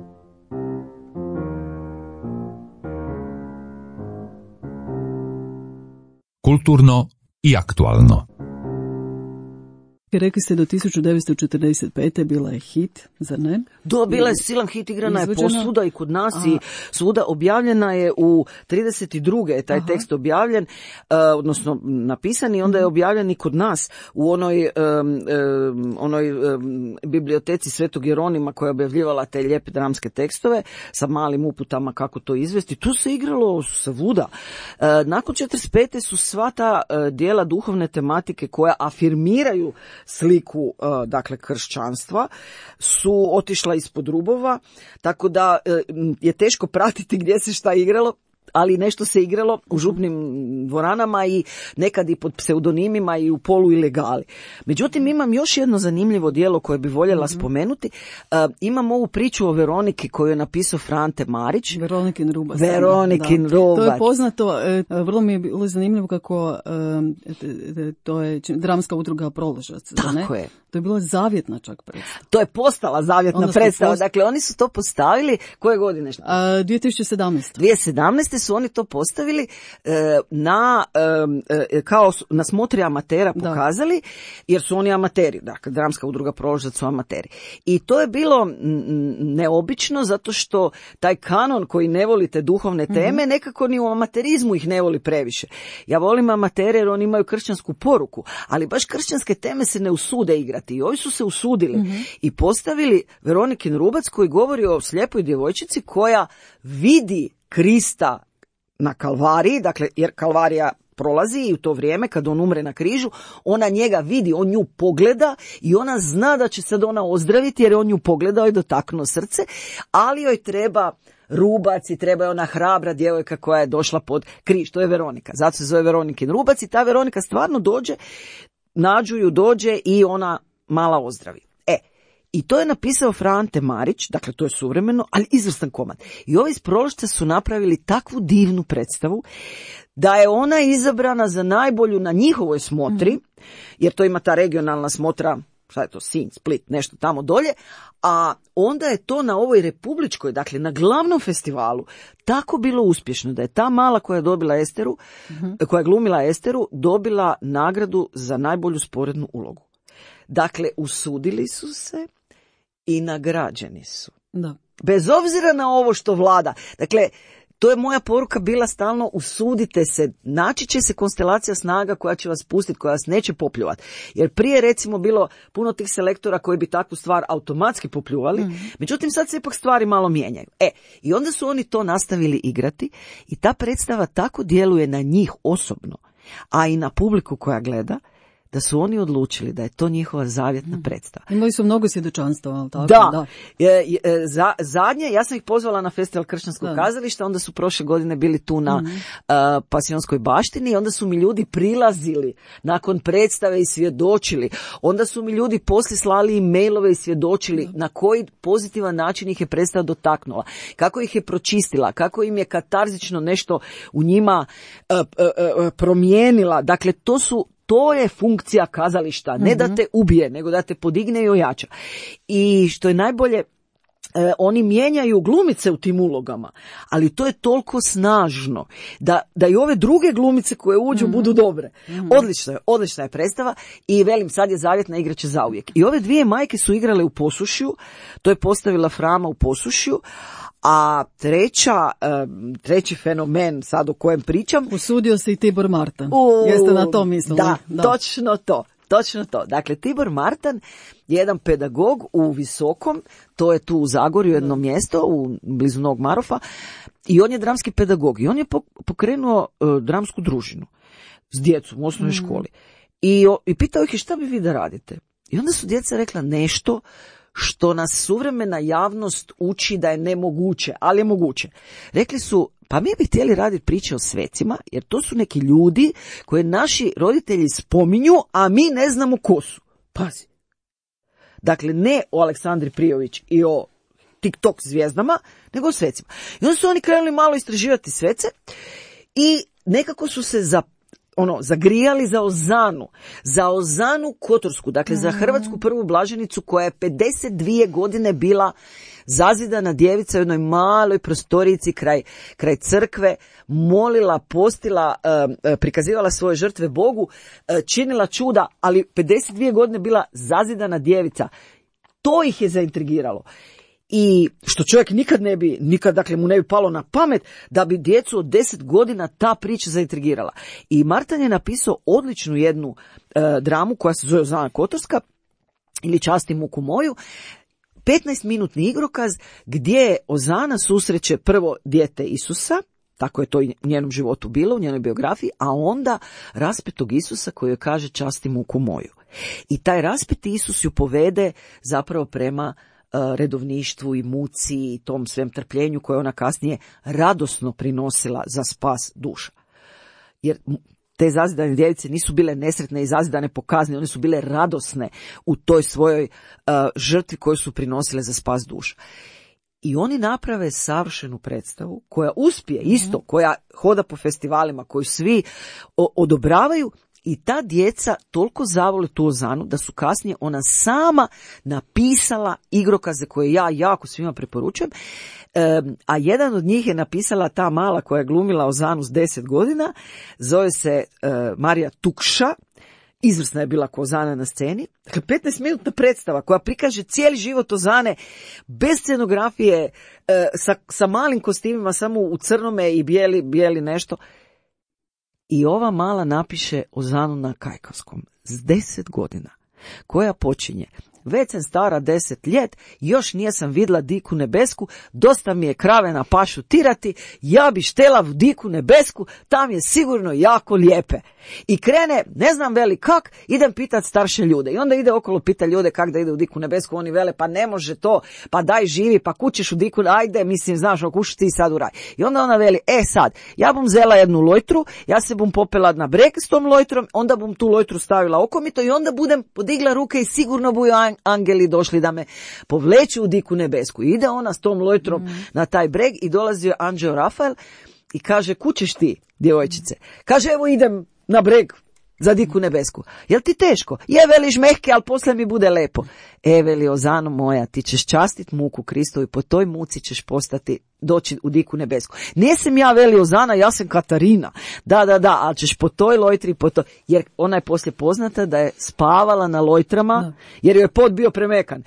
Kulturno i aktualno. Rekli ste do tisuću devetsto četrdeset pete bila je hit, zar ne? Do, bila je silan hit, igrana je posvuda i kod nas. Aha. I svuda objavljena je u trideset druge je taj Aha. tekst objavljen, uh, odnosno napisan i onda je objavljen i kod nas u onoj, um, um, onoj um, biblioteci Svetog Jeronima koja je objavljivala te lijepe dramske tekstove sa malim uputama kako to izvesti. Tu se igralo svuda. Uh, nakon četrdeset pete su sva ta uh, dijela duhovne tematike koja afirmiraju sliku, dakle, kršćanstva, su otišla ispod rubova, tako da je teško pratiti gdje se šta igralo, ali nešto se igralo u župnim dvoranama i nekad i pod pseudonimima i u polu ilegali. Međutim, imam još jedno zanimljivo djelo koje bi voljela mm-hmm. spomenuti. Uh, imam ovu priču o Veroniki koju je napisao Frante Marić. Veronikin Rubac. Veronikin Rubac. To je poznato, vrlo mi je bilo zanimljivo kako, to je dramska udruga Proložac. Tako je. To je bila zavjetna čak predstava. To je postala zavjetna Onda su predstava. post- Dakle, oni su to postavili, koje godine? A, dvije tisuće sedamnaeste. dvije tisuće sedamnaeste su oni to postavili e, na e, e, kao su- na smotri amatera Da. pokazali, jer su oni amateri, dakle dramska udruga Proložac su amateri. I to je bilo mm, neobično zato što taj kanon koji ne voli te duhovne teme, nekako ni u amaterizmu ih ne voli previše. Ja volim amatere jer oni imaju kršćansku poruku, ali baš kršćanske teme se ne usude igrati. I ovi su se usudili i postavili Veronikin Rubac koji govori o slijepoj djevojčici koja vidi Krista na Kalvariji, dakle jer Kalvarija prolazi i u to vrijeme kad on umre na križu, ona njega vidi, on nju pogleda i ona zna da će sad ona ozdraviti jer je on nju pogledao i dotaknuo srce, ali joj treba Rubac i treba je ona hrabra djevojka koja je došla pod križ. To je Veronika. Zato se zove Veronikin Rubac i ta Veronika stvarno dođe, nađu ju, dođe i ona mala ozdravi. E, i to je napisao Fra Ante Marić, dakle to je suvremeno, ali izvrstan komad. I ovi iz Prološca su napravili takvu divnu predstavu da je ona izabrana za najbolju na njihovoj smotri, jer to ima ta regionalna smotra, šta je to, Sinj, Split, nešto tamo dolje, a onda je to na ovoj republičkoj, dakle na glavnom festivalu, tako bilo uspješno da je ta mala koja je dobila Esteru, koja je glumila Esteru, dobila nagradu za najbolju sporednu ulogu. Dakle, usudili su se i nagrađeni su. Da. Bez obzira na ovo što vlada. Dakle, to je moja poruka bila stalno, usudite se, naći će se konstelacija snaga koja će vas pustiti, koja vas neće popljuvati. Jer prije recimo bilo puno tih selektora koji bi takvu stvar automatski popljuvali, mm. međutim sad se ipak stvari malo mijenjaju. E, i onda su oni to nastavili igrati i ta predstava tako djeluje na njih osobno, a i na publiku koja gleda, da su oni odlučili da je to njihova zavjetna predstava. Imali su mnogo svjedočanstava, ali tako? Da, da. E, e, za, zadnje, ja sam ih pozvala na festival kršćanskog Da. kazališta, onda su prošle godine bili tu na mm-hmm. uh, Pasionskoj baštini i onda su mi ljudi prilazili nakon predstave i svjedočili. Onda su mi ljudi poslije slali i mailove i svjedočili mm-hmm. na koji pozitivan način ih je predstava dotaknula, kako ih je pročistila, kako im je katarzično nešto u njima uh, uh, uh, promijenila. Dakle, to su To je funkcija kazališta, ne da te ubije, nego da te podigne i ojača. I što je najbolje, e, oni mijenjaju glumice u tim ulogama, ali to je toliko snažno da, da i ove druge glumice koje uđu mm-hmm. budu dobre. Mm-hmm. Odlična je, odlična je predstava i velim, sad je zavjetna, igra će zauvijek. I ove dvije majke su igrale u Posušju, to je postavila Frama u Posušju, a treća, um, treći fenomen sad o kojem pričam... Usudio se i Tibor Martan. U, Jeste na to mislili? Da, da, točno to. Točno to. Dakle, Tibor Martan je jedan pedagog u Visokom, to je tu u Zagorju jedno mjesto, u blizu Novog Marofa, i on je dramski pedagog. I on je pokrenuo uh, dramsku družinu s djecom u osnovnoj mm. školi. I, o, I pitao ih je šta bi vi da radite. I onda su djeca rekla nešto što nas suvremena javnost uči da je nemoguće, ali je moguće. Rekli su, pa mi bi htjeli raditi priče o svecima, jer to su neki ljudi koje naši roditelji spominju, a mi ne znamo ko su. Pazi. Dakle, ne o Aleksandri Prijović i o TikTok zvijezdama, nego o svecima. I onda su oni krenuli malo istraživati svece i nekako su se za ono, zagrijali za Ozanu, za Ozanu Kotorsku, dakle za hrvatsku prvu blaženicu koja je pedeset dvije godine bila zazidana djevica u jednoj maloj prostorici kraj, kraj crkve, molila, postila, prikazivala svoje žrtve Bogu, činila čuda, ali pedeset dvije godine bila zazidana djevica. To ih je zaintrigiralo. I što čovjek nikad ne bi, nikad dakle mu ne bi palo na pamet da bi djecu od deset godina ta priča zaintrigirala. I Martan je napisao odličnu jednu e, dramu koja se zove Ozana Kotorska ili Časti muku moju, petnaestminutni igrokaz gdje Ozana susreće prvo dijete Isusa, tako je to i u njenom životu bilo, u njenoj biografiji, a onda raspetog Isusa koji joj kaže časti muku moju. I taj raspeti Isus ju povede zapravo prema redovništvu i muci i tom svem trpljenju koje ona kasnije radosno prinosila za spas duša. Jer te zazidane djevice nisu bile nesretne i zazidane po kazni, one su bile radosne u toj svojoj uh, žrtvi koju su prinosile za spas duša. I oni naprave savršenu predstavu koja uspije isto, koja hoda po festivalima, koju svi o- odobravaju I ta djeca toliko zavole tu Ozanu da su kasnije ona sama napisala igrokaze koje ja jako svima preporučujem. E, a jedan od njih je napisala ta mala koja je glumila Ozanu s deset godina, zove se e, Marija Tukša. Izvrsna je bila ko Ozana na sceni. Dakle, petnaest minutna predstava koja prikaže cijeli život Ozane bez scenografije, e, sa, sa malim kostimima, samo u crnome i bijeli, bijeli nešto. I ova mala napiše Ozanu na kajkavskom s deset godina, koja počinje: već sam stara deset ljet, još nijesam vidla diku nebesku, dosta mi je krave na pašu tirati, ja bi štela v diku nebesku, tam je sigurno jako lijepe. I krene, ne znam veli kak, idem pitat starše ljude. I onda ide okolo, pita ljude kak da ide u diku nebesku, oni vele, pa ne može to, pa daj živi, pa kućeš u diku, ajde, mislim, znaš, okuši ti sad u raj. I onda ona veli, e sad, ja bum zela jednu lojtru, ja se bum popela na breg s tom lojtrom, onda bum tu lojtru stavila okomito i onda budem podigla ruke i sigurno buju angeli došli da me povleću u diku nebesku. I ide ona s tom lojtrom mm. na taj breg i dolazi anđeo Rafael i kaže, kućeš ti, djevojčice? Kaže, evo idem na breg za diku nebesku. Jel ti teško? Je, veliš mehke, ali poslije mi bude lepo. E, veli, Ozano moja, ti ćeš častit muku Kristovu i po toj muci ćeš postati, doći u diku nebesku. Nisam ja, veli Ozana, ja sam Katarina. Da, da, da, ali ćeš po toj lojtri, po to, jer ona je poslije poznata da je spavala na lojtrama, da. Jer joj je pod bio premekan.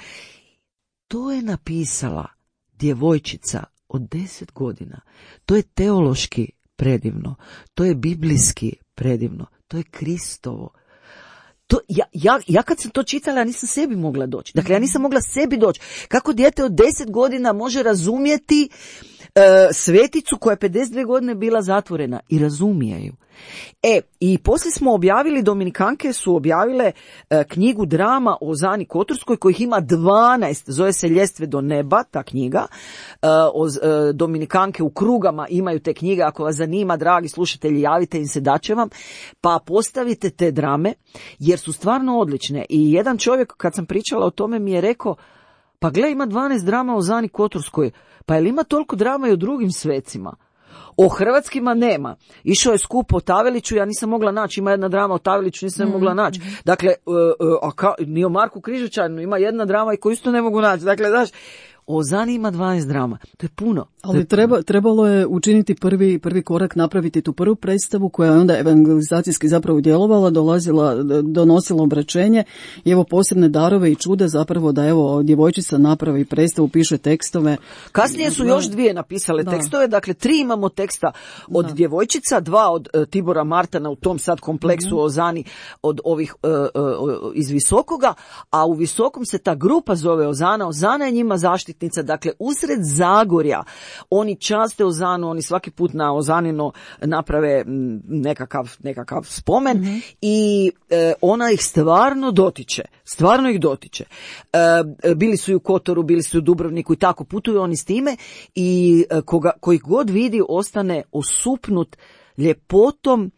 To je napisala djevojčica od deset godina. To je teološki predivno. To je biblijski predivno. To je Kristovo. To, ja, ja, ja kad sam to čitala, ja nisam sebi mogla doći. Dakle, ja nisam mogla sebi doći. Kako dijete od deset godina može razumjeti e, sveticu koja je pedeset dvije godine bila zatvorena i razumije ju. E, i poslije smo objavili, Dominikanke su objavile e, knjigu drama o Ozani Kotorskoj, kojih ima dvanaest, zove se Ljestve do neba, ta knjiga. E, o, e, Dominikanke u krugama imaju te knjige, ako vas zanima, dragi slušatelji, javite im se, daće vam, pa postavite te drame, jer su stvarno odlične. I jedan čovjek, kad sam pričala o tome, mi je rekao, pa gle, ima dvanaest drama o Ozani Kotorskoj, pa jel ima toliko drama i o drugim svecima? O hrvatskima nema. Išao je skup o Taveliću, ja nisam mogla naći, ima jedna drama o Taveliću, nisam mm. mogla naći. Dakle, uh, uh, a ka, ni o Marku Križućanu, ima jedna drama i koju isto ne mogu naći. Dakle, znaš, o Ozani ima dvanaest drama. To je puno. Ali treba, trebalo je učiniti prvi, prvi korak, napraviti tu prvu predstavu koja je onda evangelizacijski zapravo djelovala, dolazila, donosila obraćenje i evo posebne darove i čude zapravo da evo djevojčica napravi predstavu, piše tekstove. Kasnije su još dvije napisale da. tekstove, dakle tri imamo teksta od da. djevojčica, dva od uh, Tibora Martana u tom sad kompleksu mm-hmm. Ozani od ovih uh, uh, iz Visokoga, a u Visokom se ta grupa zove Ozana. Ozana je njima zaštitnica, dakle usred Zagorja oni časte Ozanu, oni svaki put na Ozanino naprave nekakav, nekakav spomen mm-hmm. i e, ona ih stvarno dotiče, stvarno ih dotiče. E, bili su i u Kotoru, bili su u Dubrovniku i tako, putuju oni s time i e, koga, koji god vidi ostane osupnut ljepotom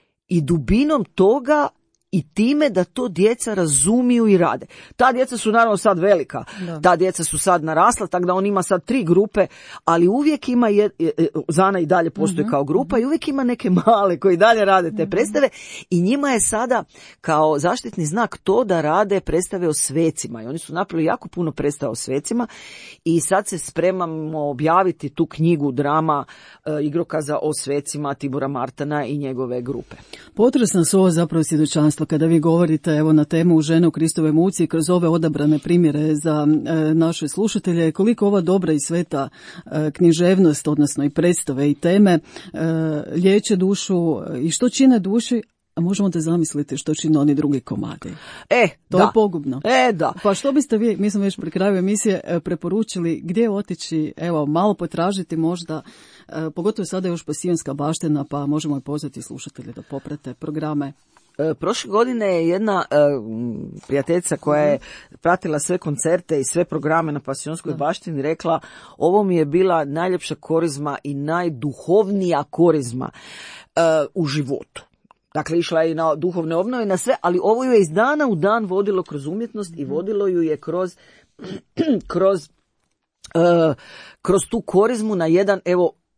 i dubinom toga i time da to djeca razumiju i rade. Ta djeca su naravno sad velika, da. ta djeca su sad narasla, tako da on ima sad tri grupe, ali uvijek ima, je, Ozana i dalje postoji mm-hmm. kao grupa i uvijek ima neke male koji dalje rade te mm-hmm. predstave i njima je sada kao zaštitni znak to da rade predstave o svecima i oni su napravili jako puno predstava o svecima i sad se spremamo objaviti tu knjigu drama e, igrokaza o svecima Tibora Martana i njegove grupe. Potresno su ovo zapravo svjedočanstvo kada vi govorite evo na temu žene u Kristovoj muci kroz ove odabrane primjere za e, naše slušatelje, koliko ova dobra i sveta e, književnost, odnosno i predstave i teme e, liječe dušu i što čine duši, a možemo da zamisliti što čine oni drugi komadi. E, to da. je pogubno. E, da. Pa što biste vi, mi smo već pri kraju emisije, preporučili gdje otići, evo, malo potražiti možda, e, pogotovo sada još Pasijonska baština, pa možemo i pozvati slušatelje da poprate programe. E, prošle godine je jedna e, prijateljica koja je pratila sve koncerte i sve programe na Pasijonskoj baštini rekla, ovo mi je bila najljepša korizma i najduhovnija korizma e, u životu. Dakle, išla je i na duhovne obnove i na sve, ali ovo ju je iz dana u dan vodilo kroz umjetnost i vodilo ju je kroz, kroz, uh, kroz tu korizmu na jedan, evo,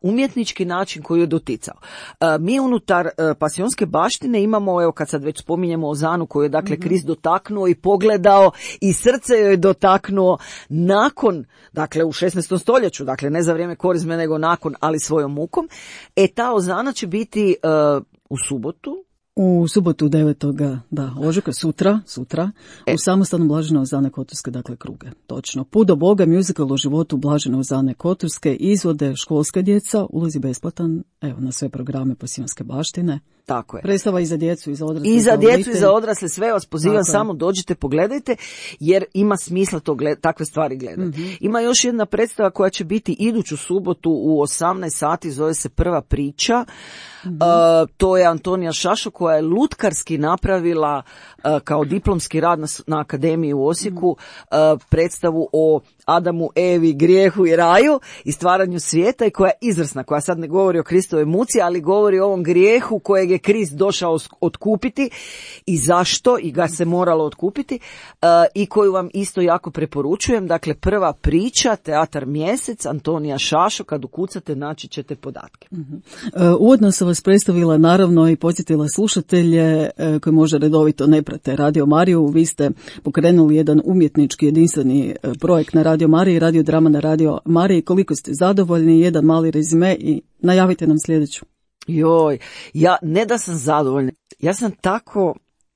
umjetnički način koji je doticao. Mi unutar Pasionske baštine imamo, evo kad sad već spominjemo Ozanu koju je dakle mm-hmm. Krist dotaknuo i pogledao i srce joj je dotaknuo nakon, dakle u šesnaestom stoljeću, dakle ne za vrijeme korizme nego nakon, ali svojom mukom. E ta Ozana će biti uh, u subotu. U subotu devetoga da, ožujka, sutra, sutra, e. u samostanu Blažene Ozane Kotorske, dakle Kruge. Točno. Put do Boga, musical o životu Blažene Ozane Kotorske, izvode školska djeca, ulaz je besplatan, evo, na sve programe Pasionske baštine. Tako je. Predstava i za djecu i za odrasle. I za djecu i za odrasle, sve vas pozivam, samo dođite, pogledajte, jer ima smisla to gled, takve stvari gledati. Mm-hmm. Ima još jedna predstava koja će biti iduću subotu u osamnaest sati, zove se Prva priča. Mm-hmm. Uh, to je Antonija Šašo koja je lutkarski napravila uh, kao diplomski rad na, na Akademiji u Osijeku mm-hmm. uh, predstavu o Adamu, Evi, grijehu i raju i stvaranju svijeta i koja je izvrsna, koja sad ne govori o Kristovoj muci, ali govori o ovom grijehu kojeg je Krist došao otkupiti i zašto i ga se moralo otkupiti uh, i koju vam isto jako preporučujem. Dakle, Prva priča, Teatar Mjesec, Antonija Šašo, kad ukucate naći ćete podatke. Mm-hmm. Uh, uvodno sam vas predstavila naravno i podsjetila slušatelje uh, koji možda redovito ne prate Radio Mariju. Vi ste pokrenuli jedan umjetnički jedinstveni uh, projekt na Radio Mariji, radio drama na Radio Mariji. Koliko ste zadovoljni, jedan mali rezime i najavite nam sljedeću. Joj, ja ne da sam zadovoljna, ja sam tako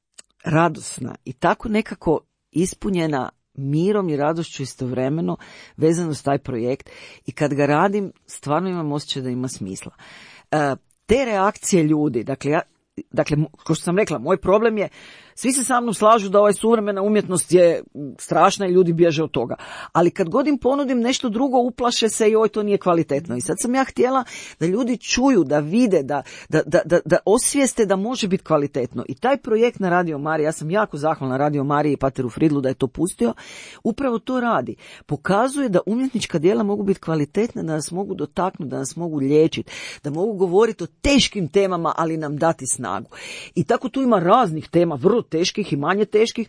radosna i tako nekako ispunjena mirom i radošću istovremeno vezano s taj projekt i kad ga radim stvarno imam osjećaj da ima smisla. E, te reakcije ljudi, dakle ja Dakle, kao što sam rekla, moj problem je, svi se sa mnom slažu da ovaj suvremena umjetnost je strašna i ljudi bježe od toga. Ali kad god im ponudim nešto drugo, uplaše se i oj, to nije kvalitetno. I sad sam ja htjela da ljudi čuju, da vide, da, da, da, da, da osvijeste da može biti kvalitetno. I taj projekt na Radio Mariji, ja sam jako zahvalna Radio Mariji i Pateru Fridlu da je to pustio, upravo to radi. Pokazuje da umjetnička djela mogu biti kvalitetna, da nas mogu dotaknuti, da nas mogu liječiti, da mogu govoriti o teškim temama, ali nam dati snagu. I tako tu ima raznih tema, vrlo teških i manje teških,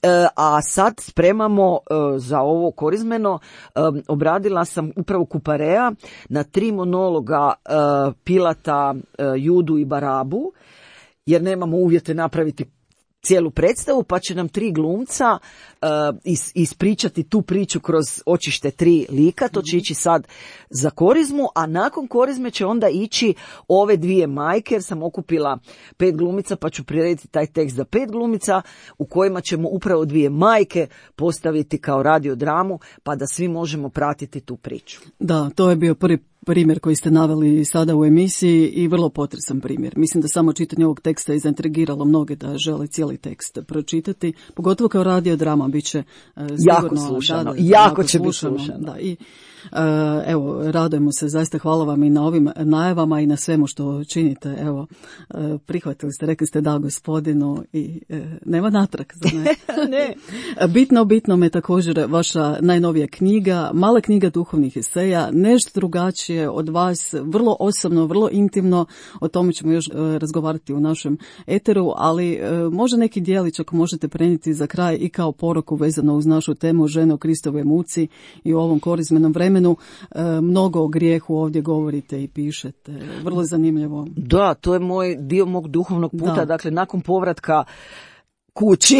a sad spremamo za ovo korizmeno, obradila sam upravo Kuparea na tri monologa Pilata, Judu i Barabu, jer nemamo uvjete napraviti cijelu predstavu, pa će nam tri glumca uh, is, ispričati tu priču kroz očište tri lika, to će ići sad za korizmu, a nakon korizme će onda ići ove dvije majke, jer sam okupila pet glumica, pa ću prirediti taj tekst za pet glumica, u kojima ćemo upravo dvije majke postaviti kao radiodramu, pa da svi možemo pratiti tu priču. Da, to je bio prvi primjer koji ste naveli sada u emisiji i vrlo potresan primjer. Mislim da samo čitanje ovog teksta je zaintrigiralo mnoge da žele cijeli tekst pročitati, pogotovo kao radiodrama bit će uh, sigurno, jako slušano, da, da, jako, jako će slušano, biti slušano. Da, i Uh, evo, radujemo se, zaista hvala vam i na ovim najavama i na svemu što činite. Evo, uh, prihvatili ste, rekli ste da Gospodinu i uh, nema natrag. Ne. ne. Bitno, bitno me također vaša najnovija knjiga, mala knjiga duhovnih eseja, nešto drugačije od vas, vrlo osobno, vrlo intimno, o tome ćemo još uh, razgovarati u našem eteru, ali uh, možda neki dijelić ako možete prenijeti za kraj i kao poruku vezano uz našu temu žene o Kristovoj muci i u ovom korizmenom vremenu. Mnogo o grijehu ovdje govorite i pišete. Vrlo zanimljivo. Da, to je moj dio mog duhovnog puta. Da. Dakle, nakon povratka kući,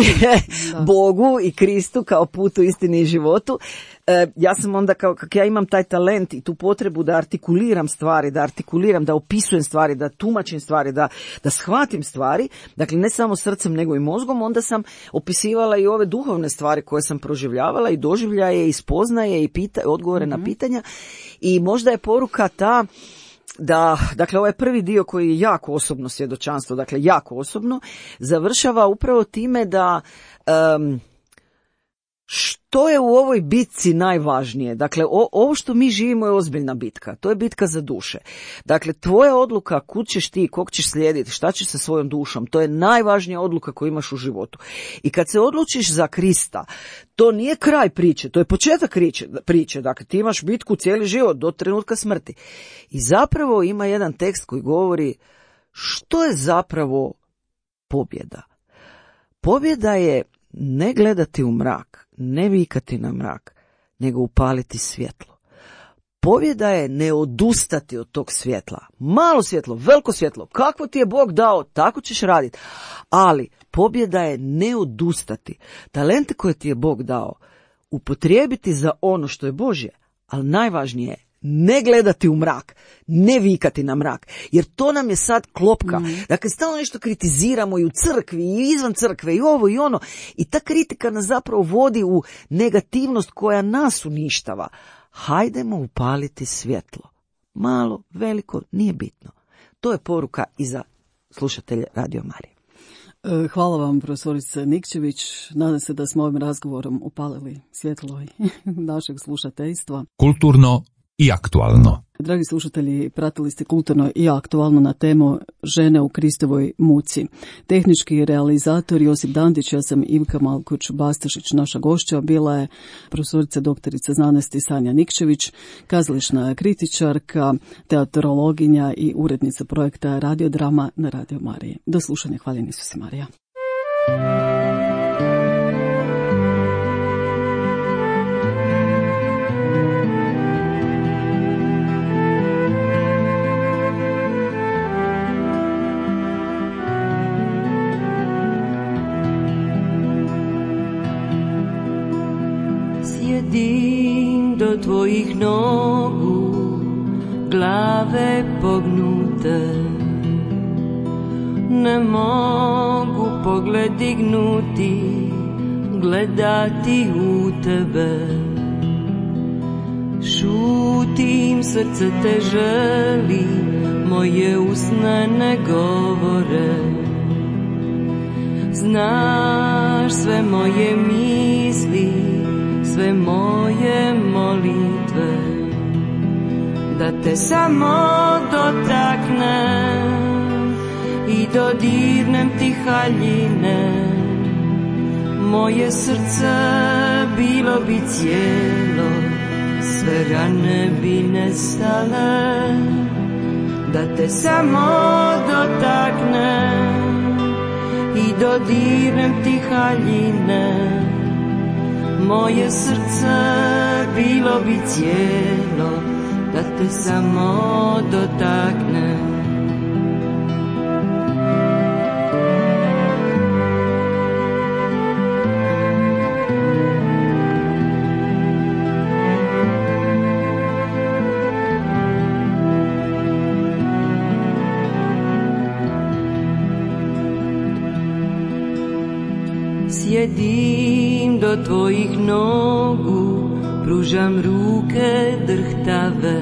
Bogu i Kristu kao putu, istini i životu, e, ja sam onda, kao kak ja imam taj talent i tu potrebu da artikuliram stvari, da artikuliram, da opisujem stvari, da tumačim stvari, da, da shvatim stvari, dakle ne samo srcem nego i mozgom, onda sam opisivala i ove duhovne stvari koje sam proživljavala i doživljaje i spoznaje i pita, odgovore mm-hmm. na pitanja i možda je poruka ta da, dakle, ovaj prvi dio koji je jako osobno svjedočanstvo, dakle, jako osobno, završava upravo time da um, što je u ovoj bitci najvažnije? Dakle, o, ovo što mi živimo je ozbiljna bitka. To je bitka za duše. Dakle, tvoja odluka kud ćeš ti, kog ćeš slijediti, šta ćeš sa svojom dušom, to je najvažnija odluka koju imaš u životu. I kad se odlučiš za Krista, to nije kraj priče, to je početak priče. Dakle, ti imaš bitku cijeli život do trenutka smrti. I zapravo ima jedan tekst koji govori što je zapravo pobjeda. Pobjeda je ne gledati u mrak, ne vikati na mrak, nego upaliti svjetlo. Pobjeda je ne odustati od tog svjetla. Malo svjetlo, veliko svjetlo, kako ti je Bog dao, tako ćeš raditi. Ali pobjeda je ne odustati. Talente koje ti je Bog dao, upotrijebiti za ono što je Božje, ali najvažnije je ne gledati u mrak, ne vikati na mrak, jer to nam je sad klopka. Mm. Dakle, stalno nešto kritiziramo i u crkvi, i izvan crkve, i ovo i ono. I ta kritika nas zapravo vodi u negativnost koja nas uništava. Hajdemo upaliti svjetlo. Malo, veliko, nije bitno. To je poruka i za slušatelje Radio Marije. Hvala vam, profesorice Nikčević. Nadam se da smo ovim razgovorom upalili svjetlo našeg slušateljstva. Kulturno i aktualno. Dragi slušatelji, pratili ste Kulturno i aktualno na temu žene u Kristovoj muci. Tehnički realizator Josip Dandić, ja sam Ivka Malkuć-Bastašić, naša gošća bila je profesorica doktorica znanosti Sanja Nikčević, kazališna kritičarka, teatrologinja i urednica projekta Radiodrama na Radio Mariji. Do slušanja, hvala Isuse Marija. Sjedim do tvojih nogu, glave pognute, ne mogu pogled dignuti, gledati u tebe. Šutim, srce te želi, moje usne ne govore. Znaš sve moje misli, sve moje molitve, da te samo dotaknem i dodirnem ti haljine. Moje srce bilo bi cijelo, sve rane bi nestale, da te samo dotaknem i dodirnem ti haljine. Moje srce bilo bi cijelo, da te samo dotaknem. Sjedim do tvojih nogu, pružam ruke drhtave,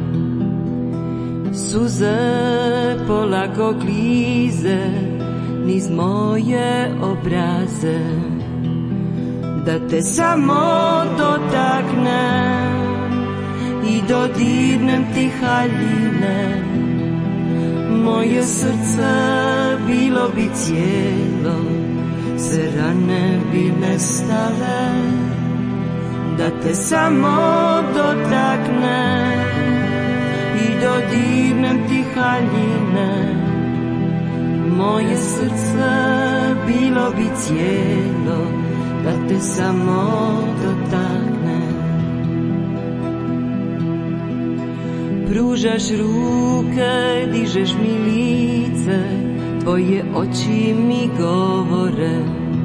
suze polako klize niz moje obraze, da te samo dotaknem i dodirnem ti haljine. Moje srce bilo bi cijelo, sve rane bi nestale, da te samo dotaknem i dodirnem ti haljine. Moje srce bilo bi cijelo, da te samo dotaknem. Pružaš ruke, dižeš mi lice, tvoje oči mi govore.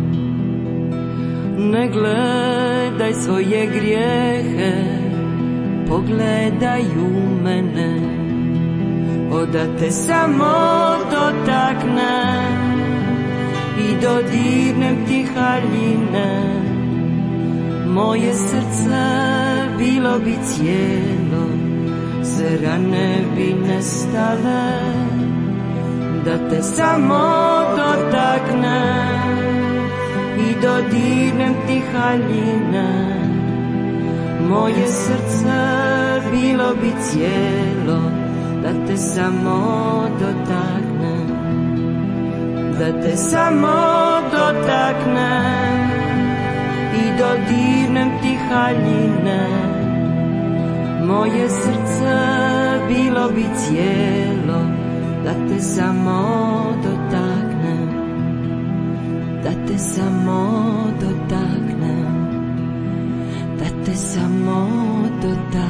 Ne gledaj svoje grijehe, pogledaj u mene. O da te samo dotaknem i dodirnem ti haljine. Moje srce bilo bi cijelo, sve rane bi nestale, da te samo dotaknem i dodirnem ti haljine. Moje srce bilo bi cijelo, da te samo dotaknem, da te samo dotaknem i dodirnem ti haljine. Moje srce bilo bi cijelo, da te samo dotaknem, da te samo dotaknem, da te samo dotaknem.